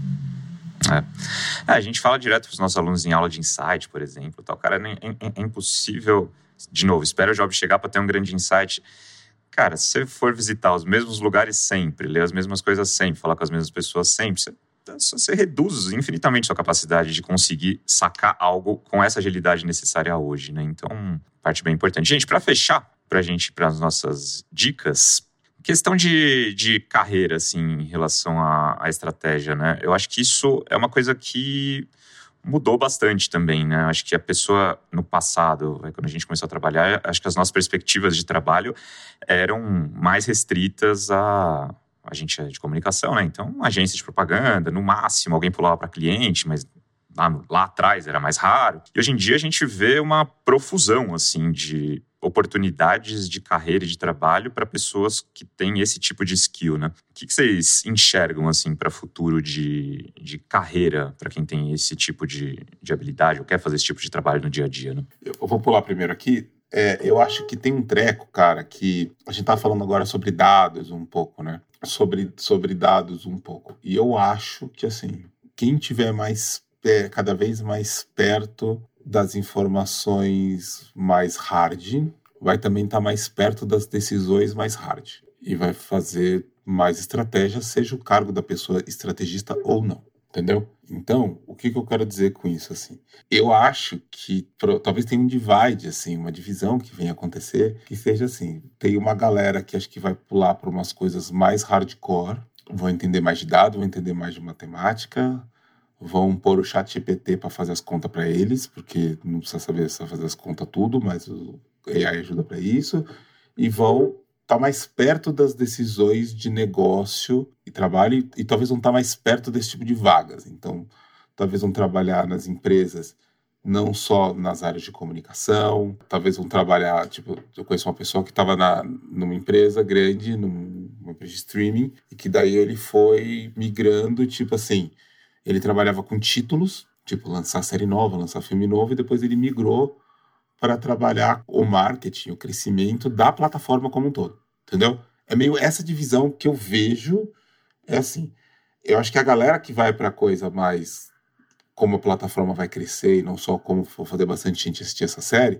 É. É, a gente fala direto para os nossos alunos em aula de insight, por exemplo. Tal. Cara, é, é, é impossível... De novo, espera o job chegar para ter um grande insight... Cara, se você for visitar os mesmos lugares sempre, ler as mesmas coisas sempre, falar com as mesmas pessoas sempre, você, você reduz infinitamente sua capacidade de conseguir sacar algo com essa agilidade necessária hoje, né? Então, parte bem importante. Gente, para fechar, para a gente, para as nossas dicas, questão de, de carreira, assim, em relação à, à estratégia, né? Eu acho que isso é uma coisa que... mudou bastante também, né? Acho que a pessoa, no passado, quando a gente começou a trabalhar, acho que as nossas perspectivas de trabalho eram mais restritas a... A gente é de comunicação, né? Então, uma agência de propaganda, no máximo, alguém pulava para cliente, mas lá, no, lá atrás era mais raro. E hoje em dia a gente vê uma profusão, assim, de oportunidades de carreira e de trabalho para pessoas que têm esse tipo de skill, né? O que, que vocês enxergam, assim, para futuro de, de carreira, para quem tem esse tipo de, de habilidade ou quer fazer esse tipo de trabalho no dia a dia, né?
Eu vou pular primeiro aqui. É, eu acho que tem um treco, cara, que a gente tá falando agora sobre dados um pouco, né? Sobre, sobre dados um pouco. E eu acho que, assim, quem tiver mais, é, cada vez mais perto das informações mais hard, vai também estar mais perto das decisões mais hard. E vai fazer mais estratégia, seja o cargo da pessoa estrategista ou não. Entendeu? Então, o que, que eu quero dizer com isso, assim? Eu acho que pro, talvez tenha um divide, assim, uma divisão que venha acontecer, que seja assim, tem uma galera que acho que vai pular para umas coisas mais hardcore, vão entender mais de dado, vão entender mais de matemática, vão pôr o chat G P T para fazer as contas para eles, porque não precisa saber só fazer as contas tudo, mas o A I ajuda para isso, e vão estar tá mais perto das decisões de negócio e trabalho, e, e talvez vão estar tá mais perto desse tipo de vagas. Então, talvez vão trabalhar nas empresas, não só nas áreas de comunicação, talvez vão trabalhar, tipo, eu conheço uma pessoa que estava numa empresa grande, numa empresa de streaming, e que daí ele foi migrando, tipo assim, ele trabalhava com títulos, tipo, lançar série nova, lançar filme novo, e depois ele migrou para trabalhar o marketing, o crescimento da plataforma como um todo, entendeu? É meio essa divisão que eu vejo, é assim, eu acho que a galera que vai para coisa mais como a plataforma vai crescer e não só como for fazer bastante gente assistir essa série,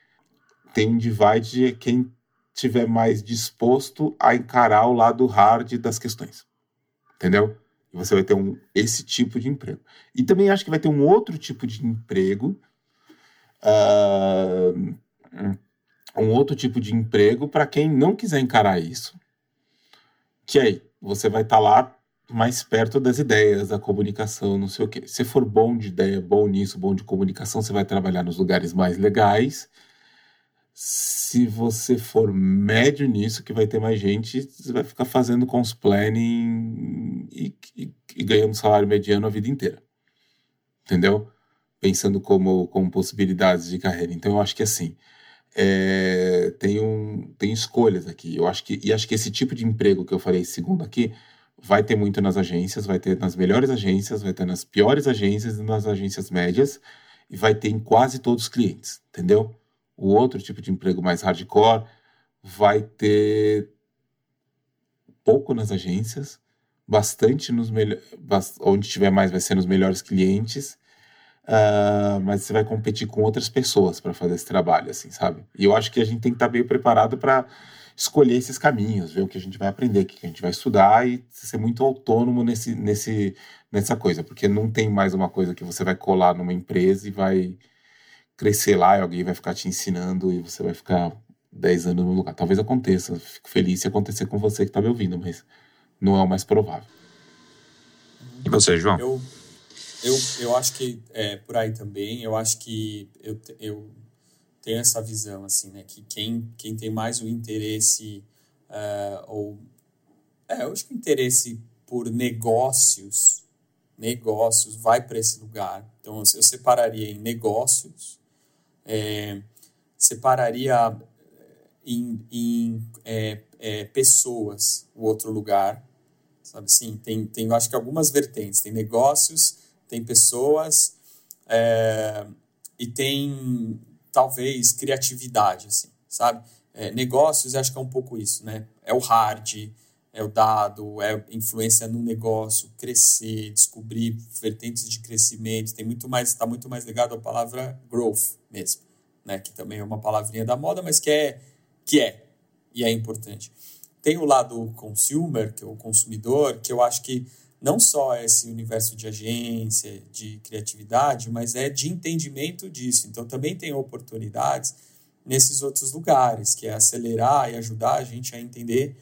tem um divide quem tiver mais disposto a encarar o lado hard das questões, entendeu? E você vai ter um, esse tipo de emprego. E também acho que vai ter um outro tipo de emprego, Uh, um outro tipo de emprego para quem não quiser encarar isso, que aí você vai estar tá lá mais perto das ideias, da comunicação, não sei o quê. Se for bom de ideia, bom nisso, bom de comunicação, você vai trabalhar nos lugares mais legais. Se você for médio nisso, que vai ter mais gente, você vai ficar fazendo planning e, e, e ganhando salário mediano a vida inteira. Entendeu? Pensando como, como possibilidades de carreira. Então, eu acho que assim, é, tem, um, tem escolhas aqui. Eu acho que, e acho que esse tipo de emprego que eu falei segundo aqui, vai ter muito nas agências, vai ter nas melhores agências, vai ter nas piores agências e nas agências médias, e vai ter em quase todos os clientes, entendeu? O outro tipo de emprego mais hardcore vai ter pouco nas agências, bastante nos melhores, onde tiver mais vai ser nos melhores clientes, uh, mas você vai competir com outras pessoas para fazer esse trabalho, assim, sabe? E eu acho que a gente tem que estar bem preparado para escolher esses caminhos, ver o que a gente vai aprender, o que a gente vai estudar e ser muito autônomo nesse, nesse, nessa coisa, porque não tem mais uma coisa que você vai colar numa empresa e vai crescer lá e alguém vai ficar te ensinando e você vai ficar dez anos no lugar. Talvez aconteça, fico feliz se acontecer com você que está me ouvindo, mas não é o mais provável.
E você, João?
Eu, eu, eu acho que é por aí também, eu acho que eu, eu tenho essa visão, assim, né, que quem, quem tem mais o interesse, uh, ou, é, eu acho que o interesse por negócios, negócios, vai para esse lugar. Então, eu separaria em negócios, é, separaria em, em é, é, pessoas, o outro lugar, sabe assim? Tem, tem, eu acho que algumas vertentes. Tem negócios, tem pessoas, é, e tem, talvez, criatividade, assim, sabe? É, negócios, acho que é um pouco isso, né? É o hard, é o dado, é influência no negócio, crescer, descobrir vertentes de crescimento. Tem muito mais, está muito mais ligado à palavra growth mesmo, né? Que também é uma palavrinha da moda, mas que é, que é, e é importante. Tem o lado consumer, que é o consumidor, que eu acho que não só é esse universo de agência, de criatividade, mas é de entendimento disso. Então, também tem oportunidades nesses outros lugares, que é acelerar e ajudar a gente a entender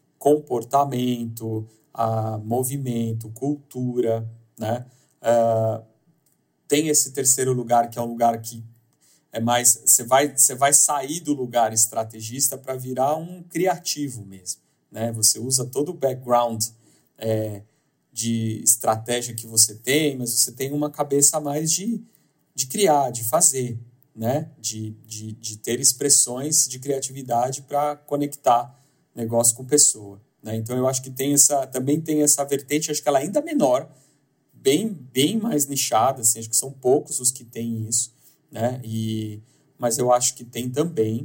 comportamento, a movimento, cultura, né? Uh, tem esse terceiro lugar, que é um lugar que é mais... Você vai, você vai sair do lugar estrategista para virar um criativo mesmo, né? Você usa todo o background é, de estratégia que você tem, mas você tem uma cabeça mais de, de criar, de fazer, né? De, de, de ter expressões de criatividade para conectar negócio com pessoa, né? Então eu acho que tem essa, também tem essa vertente, acho que ela é ainda menor, bem, bem mais nichada, assim, acho que são poucos os que têm isso, né? E, mas eu acho que tem também,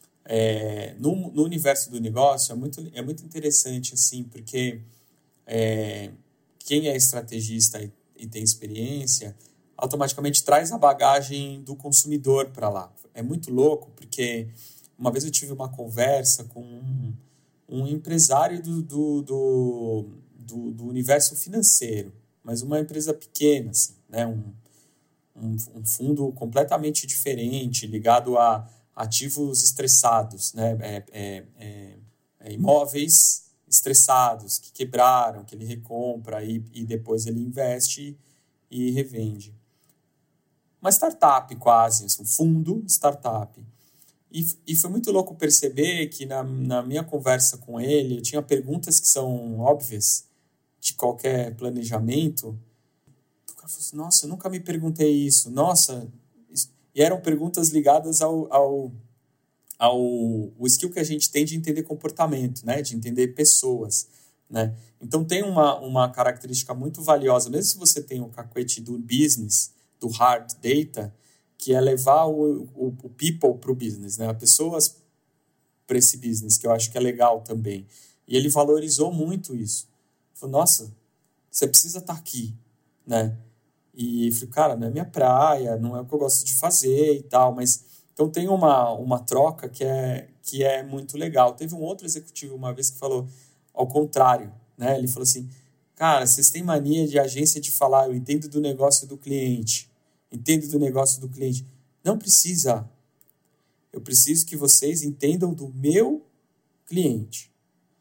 é, no, no universo do negócio, é muito, é muito interessante, assim, porque é, quem é estrategista e, e tem experiência, automaticamente traz a bagagem do consumidor para lá. É muito louco, porque uma vez eu tive uma conversa com um, um empresário do, do, do, do, do universo financeiro, mas uma empresa pequena, assim, né? um, um, um fundo completamente diferente, ligado a ativos estressados, né? é, é, é, é imóveis estressados, que quebraram, que ele recompra e, e depois ele investe e revende. Uma startup quase, um fundo startup. E, e foi muito louco perceber que na, na minha conversa com ele, eu tinha perguntas que são óbvias de qualquer planejamento. O cara falou assim, nossa, eu nunca me perguntei isso. Nossa, isso... E eram perguntas ligadas ao, ao, ao o skill que a gente tem de entender comportamento, né? De entender pessoas, né? Então tem uma, uma característica muito valiosa, mesmo se você tem o cacuete do business, do hard data, que é levar o, o, o people para o business, né? As pessoas para esse business, que eu acho que é legal também. E ele valorizou muito isso. Falou, nossa, você precisa estar aqui, né? E eu falei, cara, não é minha praia, não é o que eu gosto de fazer e tal, mas... Então tem uma, uma troca que é, que é muito legal. Teve um outro executivo uma vez que falou ao contrário, né? Ele falou assim, cara, vocês têm mania de agência de falar, eu entendo do negócio do cliente, entendo do negócio do cliente. Não precisa. Eu preciso que vocês entendam do meu cliente.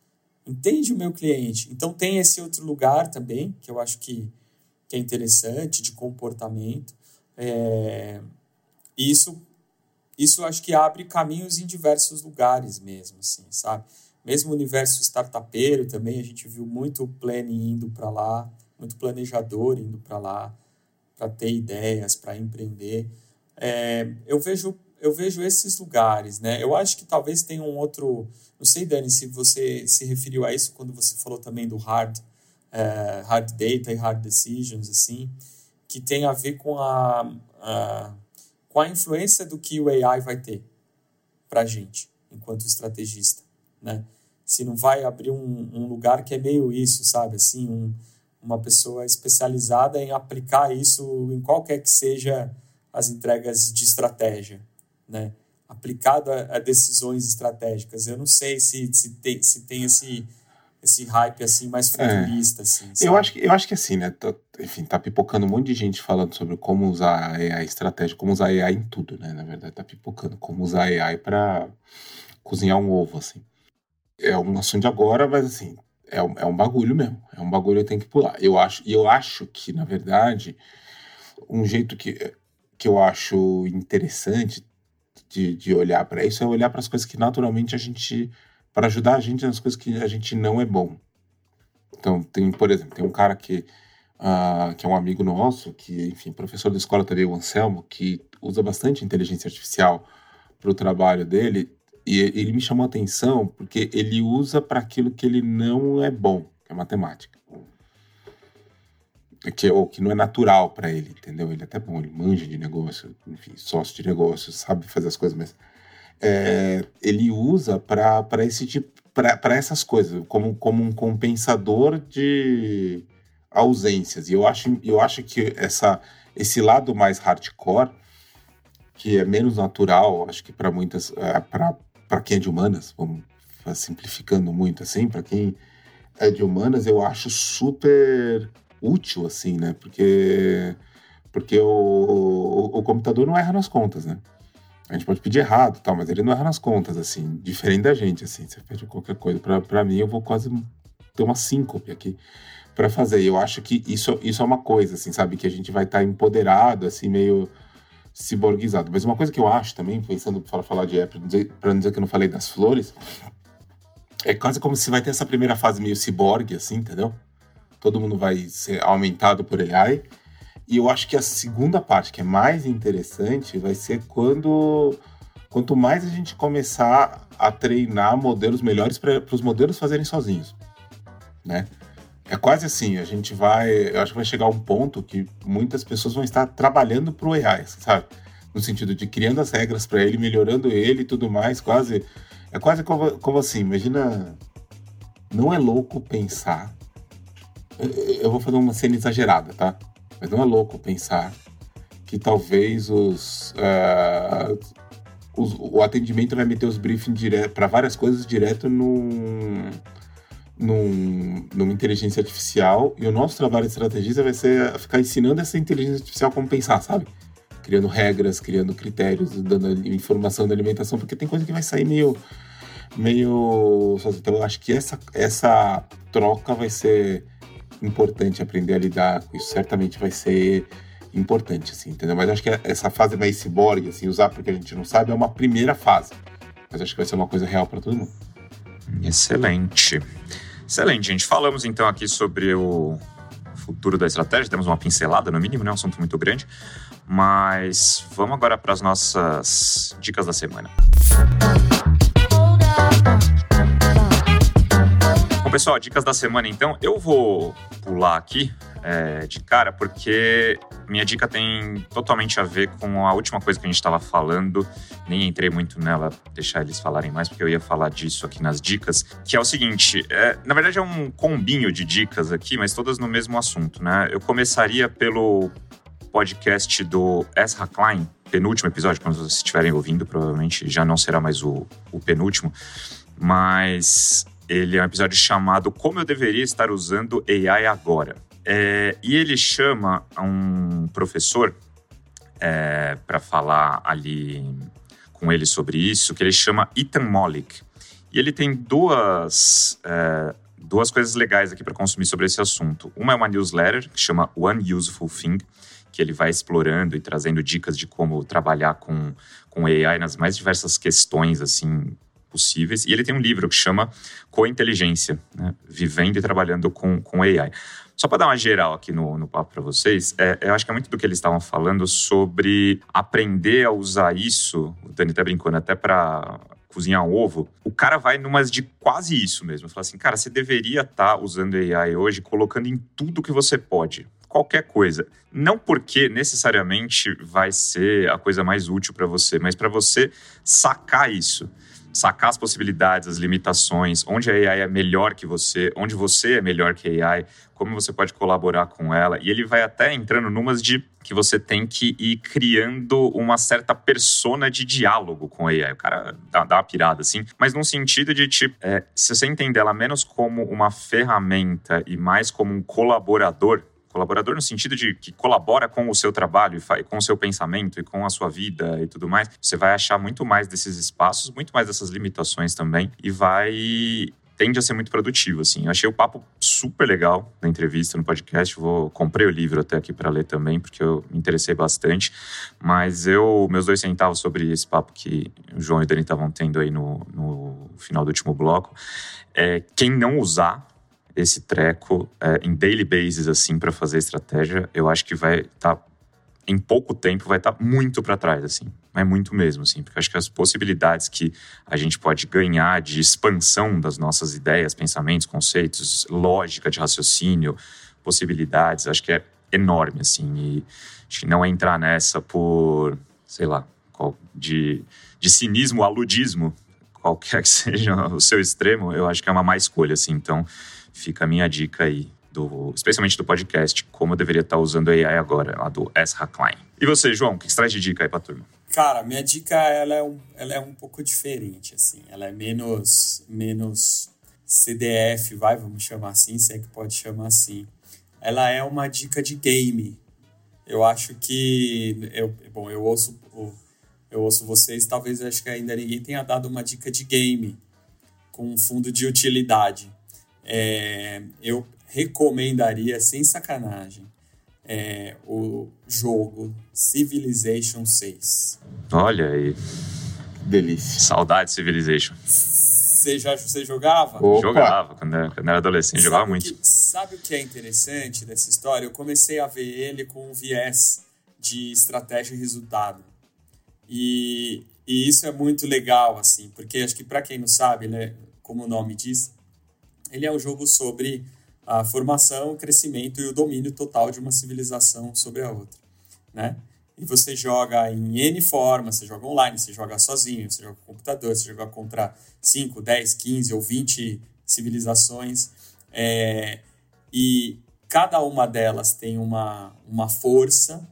entende o meu cliente. Então tem esse outro lugar também, que eu acho que, que é interessante, de comportamento. É, e isso, isso acho que abre caminhos em diversos lugares mesmo, assim, sabe? Mesmo o universo startupeiro também, a gente viu muito planning indo para lá, muito planejador indo para lá, para ter ideias, para empreender. É, eu vejo eu vejo esses lugares, né? Eu acho que talvez tenha um outro... Não sei, Dani, se você se referiu a isso quando você falou também do hard, uh, hard data e hard decisions, assim, que tem a ver com a, a, com a influência do que o A I vai ter para a gente, enquanto estrategista, né? Se não vai abrir um, um lugar que é meio isso, sabe? Assim, um, uma pessoa especializada em aplicar isso em qualquer que seja as entregas de estratégia, né? Aplicado a, a decisões estratégicas. Eu não sei se, se, tem, se tem esse, esse hype assim, mais futurista. É. Assim,
eu, acho que, eu acho que assim, né? Tô, enfim, tá pipocando um monte de gente falando sobre como usar a estratégia, como usar a AI em tudo, né? Na verdade, tá pipocando como usar a AI para cozinhar um ovo, assim. É um assunto de agora, mas assim, é um, é um bagulho mesmo. É um bagulho que tem que pular. Eu acho, e eu acho que, na verdade, um jeito que, que eu acho interessante De, de olhar para isso é olhar para as coisas que naturalmente a gente, para ajudar a gente nas coisas que a gente não é bom. Então, tem, por exemplo, tem um cara que, uh, que é um amigo nosso, que, enfim, professor da escola também, o Anselmo, que usa bastante inteligência artificial para o trabalho dele, e ele me chamou a atenção porque ele usa para aquilo que ele não é bom, que é matemática. Que, ou que não é natural para ele, entendeu? Ele é até bom, ele manja de negócio, enfim, sócio de negócio, sabe fazer as coisas, mas é, ele usa para esse tipo, para essas coisas, como, como um compensador de ausências. E eu acho, eu acho que essa, esse lado mais hardcore, que é menos natural, acho que para muitas, é, para quem é de humanas, vamos simplificando muito assim, para quem é de humanas, eu acho super útil, assim, né? Porque, porque o, o, o computador não erra nas contas, né? A gente pode pedir errado e tal, mas ele não erra nas contas, assim, diferente da gente, assim. Você pede qualquer coisa. Pra, pra mim, eu vou quase ter uma síncope aqui pra fazer. E eu acho que isso, isso é uma coisa, assim, sabe? Que a gente vai estar tá empoderado, assim, meio ciborguizado. Mas uma coisa que eu acho também, pensando para falar de Apple, pra não dizer que eu não falei das flores, é quase como se vai ter essa primeira fase meio ciborgue, assim, entendeu? Todo mundo vai ser aumentado por A I. E eu acho que a segunda parte, que é mais interessante, vai ser quando quanto mais a gente começar a treinar modelos melhores para os modelos fazerem sozinhos, né? É quase assim, a gente vai... Eu acho que vai chegar a um ponto que muitas pessoas vão estar trabalhando para o A I, sabe? No sentido de criando as regras para ele, melhorando ele e tudo mais, quase... É quase como, como assim, imagina... Não é louco pensar... Eu vou fazer uma cena exagerada, tá? Mas não é louco pensar que talvez os, uh, os o atendimento vai meter os briefings direto para várias coisas direto num, num, numa inteligência artificial, e o nosso trabalho de estrategista vai ser ficar ensinando essa inteligência artificial como pensar, sabe? Criando regras, criando critérios, dando informação da alimentação, porque tem coisa que vai sair meio... meio... Então eu acho que essa, essa troca vai ser... importante aprender a lidar com isso, certamente vai ser importante, assim, entendeu? Mas acho que essa fase mais ciborgue, assim, usar porque a gente não sabe, é uma primeira fase, mas acho que vai ser uma coisa real para todo mundo.
Excelente. Excelente, gente. Falamos então aqui sobre o futuro da estratégia, demos uma pincelada no mínimo, né? Um assunto muito grande, mas vamos agora para as nossas dicas da semana. Bom, pessoal, dicas da semana, então. Eu vou pular aqui é, de cara, porque minha dica tem totalmente a ver com a última coisa que a gente estava falando. Nem entrei muito nela, deixar eles falarem mais, porque eu ia falar disso aqui nas dicas, que é o seguinte, é, na verdade é um combinho de dicas aqui, mas todas no mesmo assunto, né? Eu começaria pelo podcast do Ezra Klein, penúltimo episódio, quando vocês estiverem ouvindo, provavelmente já não será mais o, o penúltimo, mas... Ele é um episódio chamado Como Eu Deveria Estar Usando A I Agora. É, e ele chama um professor é, para falar ali com ele sobre isso, que ele chama Ethan Mollick. E ele tem duas, é, duas coisas legais aqui para consumir sobre esse assunto. Uma é uma newsletter que chama One Useful Thing, que ele vai explorando e trazendo dicas de como trabalhar com, com A I nas mais diversas questões, assim, possíveis. E ele tem um livro que chama Cointeligência, né? Vivendo e Trabalhando com, com A I. Só para dar uma geral aqui no, no papo para vocês, é, eu acho que é muito do que eles estavam falando sobre aprender a usar isso. O Dani tá brincando até para cozinhar um ovo. O cara vai numas de quase isso mesmo. Fala assim, cara, você deveria estar tá usando A I hoje, colocando em tudo que você pode. Qualquer coisa. Não porque necessariamente vai ser a coisa mais útil para você, mas para você sacar isso. Sacar as possibilidades, as limitações, onde a A I é melhor que você, onde você é melhor que a A I, como você pode colaborar com ela. E ele vai até entrando numas de que você tem que ir criando uma certa persona de diálogo com a A I. O cara dá, dá uma pirada, assim. Mas num sentido de, tipo, é, se você entender ela menos como uma ferramenta e mais como um colaborador, colaborador no sentido de que colabora com o seu trabalho, com o seu pensamento e com a sua vida e tudo mais, você vai achar muito mais desses espaços, muito mais dessas limitações também e vai... tende a ser muito produtivo, assim. Eu achei o papo super legal na entrevista, no podcast. Vou, comprei o livro até aqui para ler também, porque eu me interessei bastante. Mas eu, meus dois centavos sobre esse papo que o João e o Dani estavam tendo aí no, no final do último bloco, é quem não usar esse treco é, em daily basis, assim, para fazer estratégia, eu acho que vai estar, tá, em pouco tempo, vai estar tá muito para trás, assim. Mas muito mesmo, assim. Porque eu acho que as possibilidades que a gente pode ganhar de expansão das nossas ideias, pensamentos, conceitos, lógica de raciocínio, possibilidades, acho que é enorme, assim. E acho que não é entrar nessa por, sei lá, de, de cinismo a ludismo, qualquer que seja o seu extremo, eu acho que é uma má escolha, assim. Então, fica a minha dica aí, do, especialmente do podcast, como eu deveria estar usando a A I agora, lá do Ezra Klein. E você, João, o que você traz de dica aí pra turma?
Cara, minha dica, ela é um, ela é um pouco diferente, assim. Ela é menos, menos C D F, vai, vamos chamar assim, se é que pode chamar assim. Ela é uma dica de game. Eu acho que... Eu, bom, eu ouço, eu ouço vocês, talvez acho que ainda ninguém tenha dado uma dica de game com um fundo de utilidade. É, eu recomendaria, sem sacanagem, é, o jogo Civilization seis.
Olha aí.
Delícia.
Saudade de Civilization.
Você já você jogava?
Opa.
Jogava, quando era, quando era adolescente,
sabe
jogava
que,
muito.
Sabe o que é interessante dessa história? Eu comecei a ver ele com um viés de estratégia e resultado. E, e isso é muito legal, assim, porque acho que para quem não sabe, né, como o nome diz, ele é um jogo sobre a formação, o crescimento e o domínio total de uma civilização sobre a outra, né? E você joga em N formas, você joga online, você joga sozinho, você joga com computador, você joga contra cinco, dez, quinze ou vinte civilizações. É, e cada uma delas tem uma, uma força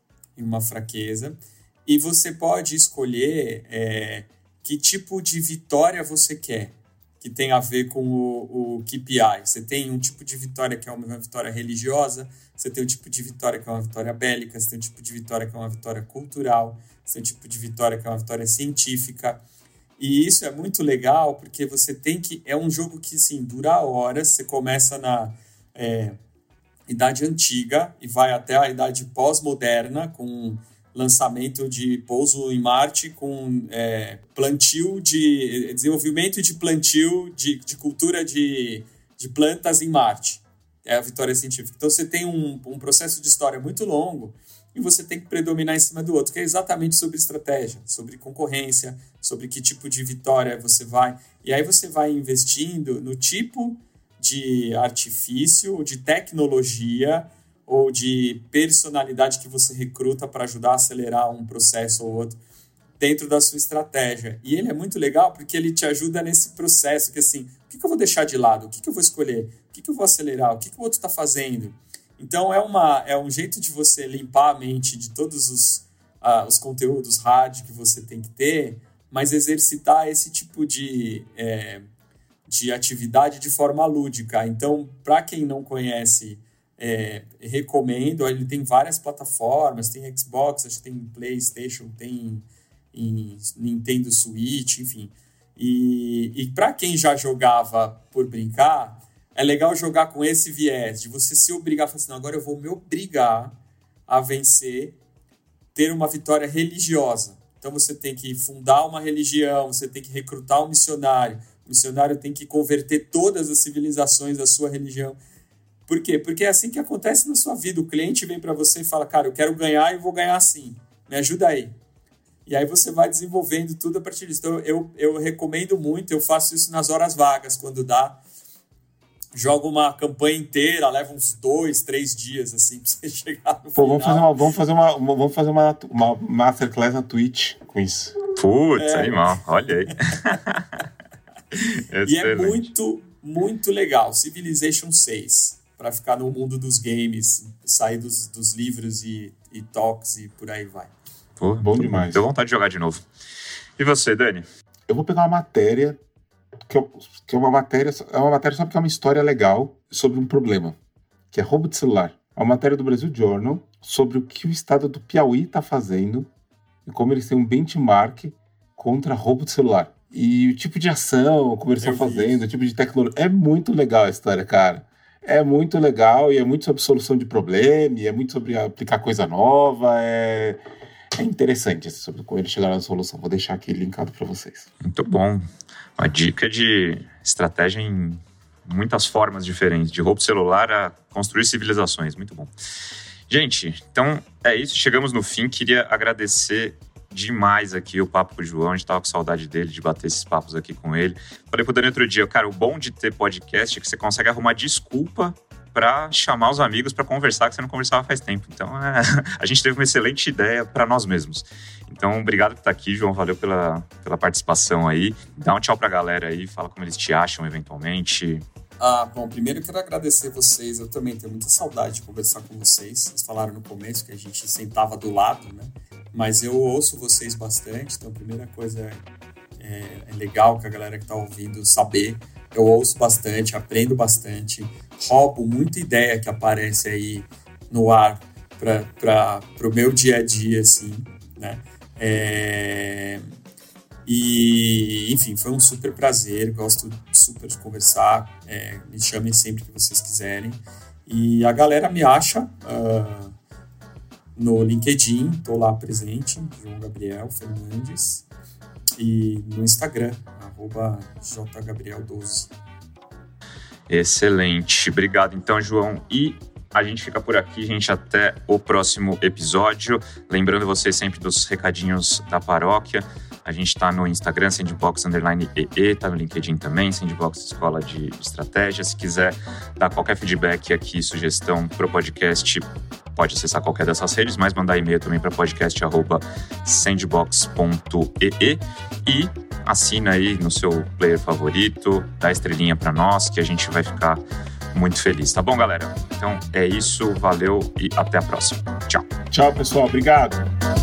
e uma fraqueza. E você pode escolher é, que tipo de vitória você quer, que tem a ver com o, o K P I. Você tem um tipo de vitória que é uma vitória religiosa, você tem um tipo de vitória que é uma vitória bélica, você tem um tipo de vitória que é uma vitória cultural, você tem um tipo de vitória que é uma vitória científica. E isso é muito legal, porque você tem que... É um jogo que, sim, dura horas. Você começa na é, Idade Antiga e vai até a Idade Pós-Moderna, com lançamento de pouso em Marte, com é, plantio de... desenvolvimento de plantio de, de cultura de, de plantas em Marte. É a vitória científica. Então, você tem um, um processo de história muito longo e você tem que predominar em cima do outro, que é exatamente sobre estratégia, sobre concorrência, sobre que tipo de vitória você vai. E aí você vai investindo no tipo de artifício, de tecnologia ou de personalidade que você recruta para ajudar a acelerar um processo ou outro dentro da sua estratégia. E ele é muito legal porque ele te ajuda nesse processo, que assim, o que, que eu vou deixar de lado? O que, que eu vou escolher? O que, que eu vou acelerar? O que, que o outro está fazendo? Então, é, uma, é um jeito de você limpar a mente de todos os, uh, os conteúdos hard que você tem que ter, mas exercitar esse tipo de, é, de atividade de forma lúdica. Então, para quem não conhece, é, recomendo. Ele tem várias plataformas, tem Xbox, acho que tem PlayStation, tem em Nintendo Switch, enfim. E, e para quem já jogava por brincar, é legal jogar com esse viés de você se obrigar, falar assim, não, agora eu vou me obrigar a vencer, ter uma vitória religiosa. Então você tem que fundar uma religião, você tem que recrutar um missionário, o missionário tem que converter todas as civilizações da sua religião. Por quê? Porque é assim que acontece na sua vida. O cliente vem para você e fala, cara, eu quero ganhar e vou ganhar assim, me ajuda aí. E aí você vai desenvolvendo tudo a partir disso. Então, eu, eu recomendo muito, eu faço isso nas horas vagas, quando dá. Jogo uma campanha inteira, leva uns dois, três dias, assim, pra você chegar no
Pô,
final.
vamos fazer uma, vamos fazer uma, uma, vamos fazer uma, uma masterclass na Twitch com isso.
Putz,
é.
animal, olha aí.
E é muito, muito legal. Civilization seis, para ficar no mundo dos games, sair dos, dos livros e, e talks e por aí vai.
Pô,
bom demais.
Deu vontade de jogar de novo. E você, Dani?
Eu vou pegar uma matéria, que, eu, que é uma matéria, é uma matéria só porque é uma história legal sobre um problema, que é roubo de celular. É uma matéria do Brasil Journal sobre o que o estado do Piauí está fazendo e como eles têm um benchmark contra roubo de celular. E o tipo de ação, como eles estão fazendo, o tipo de tecnologia. É muito legal a história, cara. É muito legal e é muito sobre solução de problema, e é muito sobre aplicar coisa nova, é... É interessante sobre como eles chegaram na solução. Vou deixar aqui linkado para vocês.
Muito bom. Uma dica de estratégia em muitas formas diferentes. De roubo celular a construir civilizações. Muito bom. Gente, então é isso. Chegamos no fim. Queria agradecer demais aqui o papo com o João. A gente tava com saudade dele, de bater esses papos aqui com ele. Falei pro Dani outro dia, cara, o bom de ter podcast é que você consegue arrumar desculpa para chamar os amigos para conversar, que você não conversava faz tempo. Então, é, a gente teve uma excelente ideia para nós mesmos. Então, obrigado por estar aqui, João. Valeu pela, pela participação aí. Dá um tchau para a galera aí, fala como eles te acham eventualmente.
Ah, bom, primeiro eu quero agradecer vocês. Eu também tenho muita saudade de conversar com vocês. Vocês falaram no começo que a gente sentava do lado, né? Mas eu ouço vocês bastante. Então, a primeira coisa é, é legal que a galera que está ouvindo saber. Eu ouço bastante, aprendo bastante, roubo muita ideia que aparece aí no ar para o meu dia a dia, assim, né? É... E, enfim, foi um super prazer, gosto super de conversar, é, me chamem sempre que vocês quiserem. E a galera me acha uh, no LinkedIn, estou lá presente, João Gabriel Fernandes, e no Instagram, arroba j gabriel doze.
Excelente. Obrigado, então, João. E a gente fica por aqui, gente, até o próximo episódio. Lembrando vocês sempre dos recadinhos da paróquia. A gente está no Instagram, Sandbox underline E E, está no LinkedIn também, Sandbox Escola de Estratégia. Se quiser dar qualquer feedback aqui, sugestão para o podcast, pode acessar qualquer dessas redes, mas mandar e-mail também para podcast arroba sandbox ponto e e e assina aí no seu player favorito, dá estrelinha para nós, que a gente vai ficar muito feliz. Tá bom, galera? Então é isso, valeu e até a próxima. Tchau.
Tchau, pessoal. Obrigado.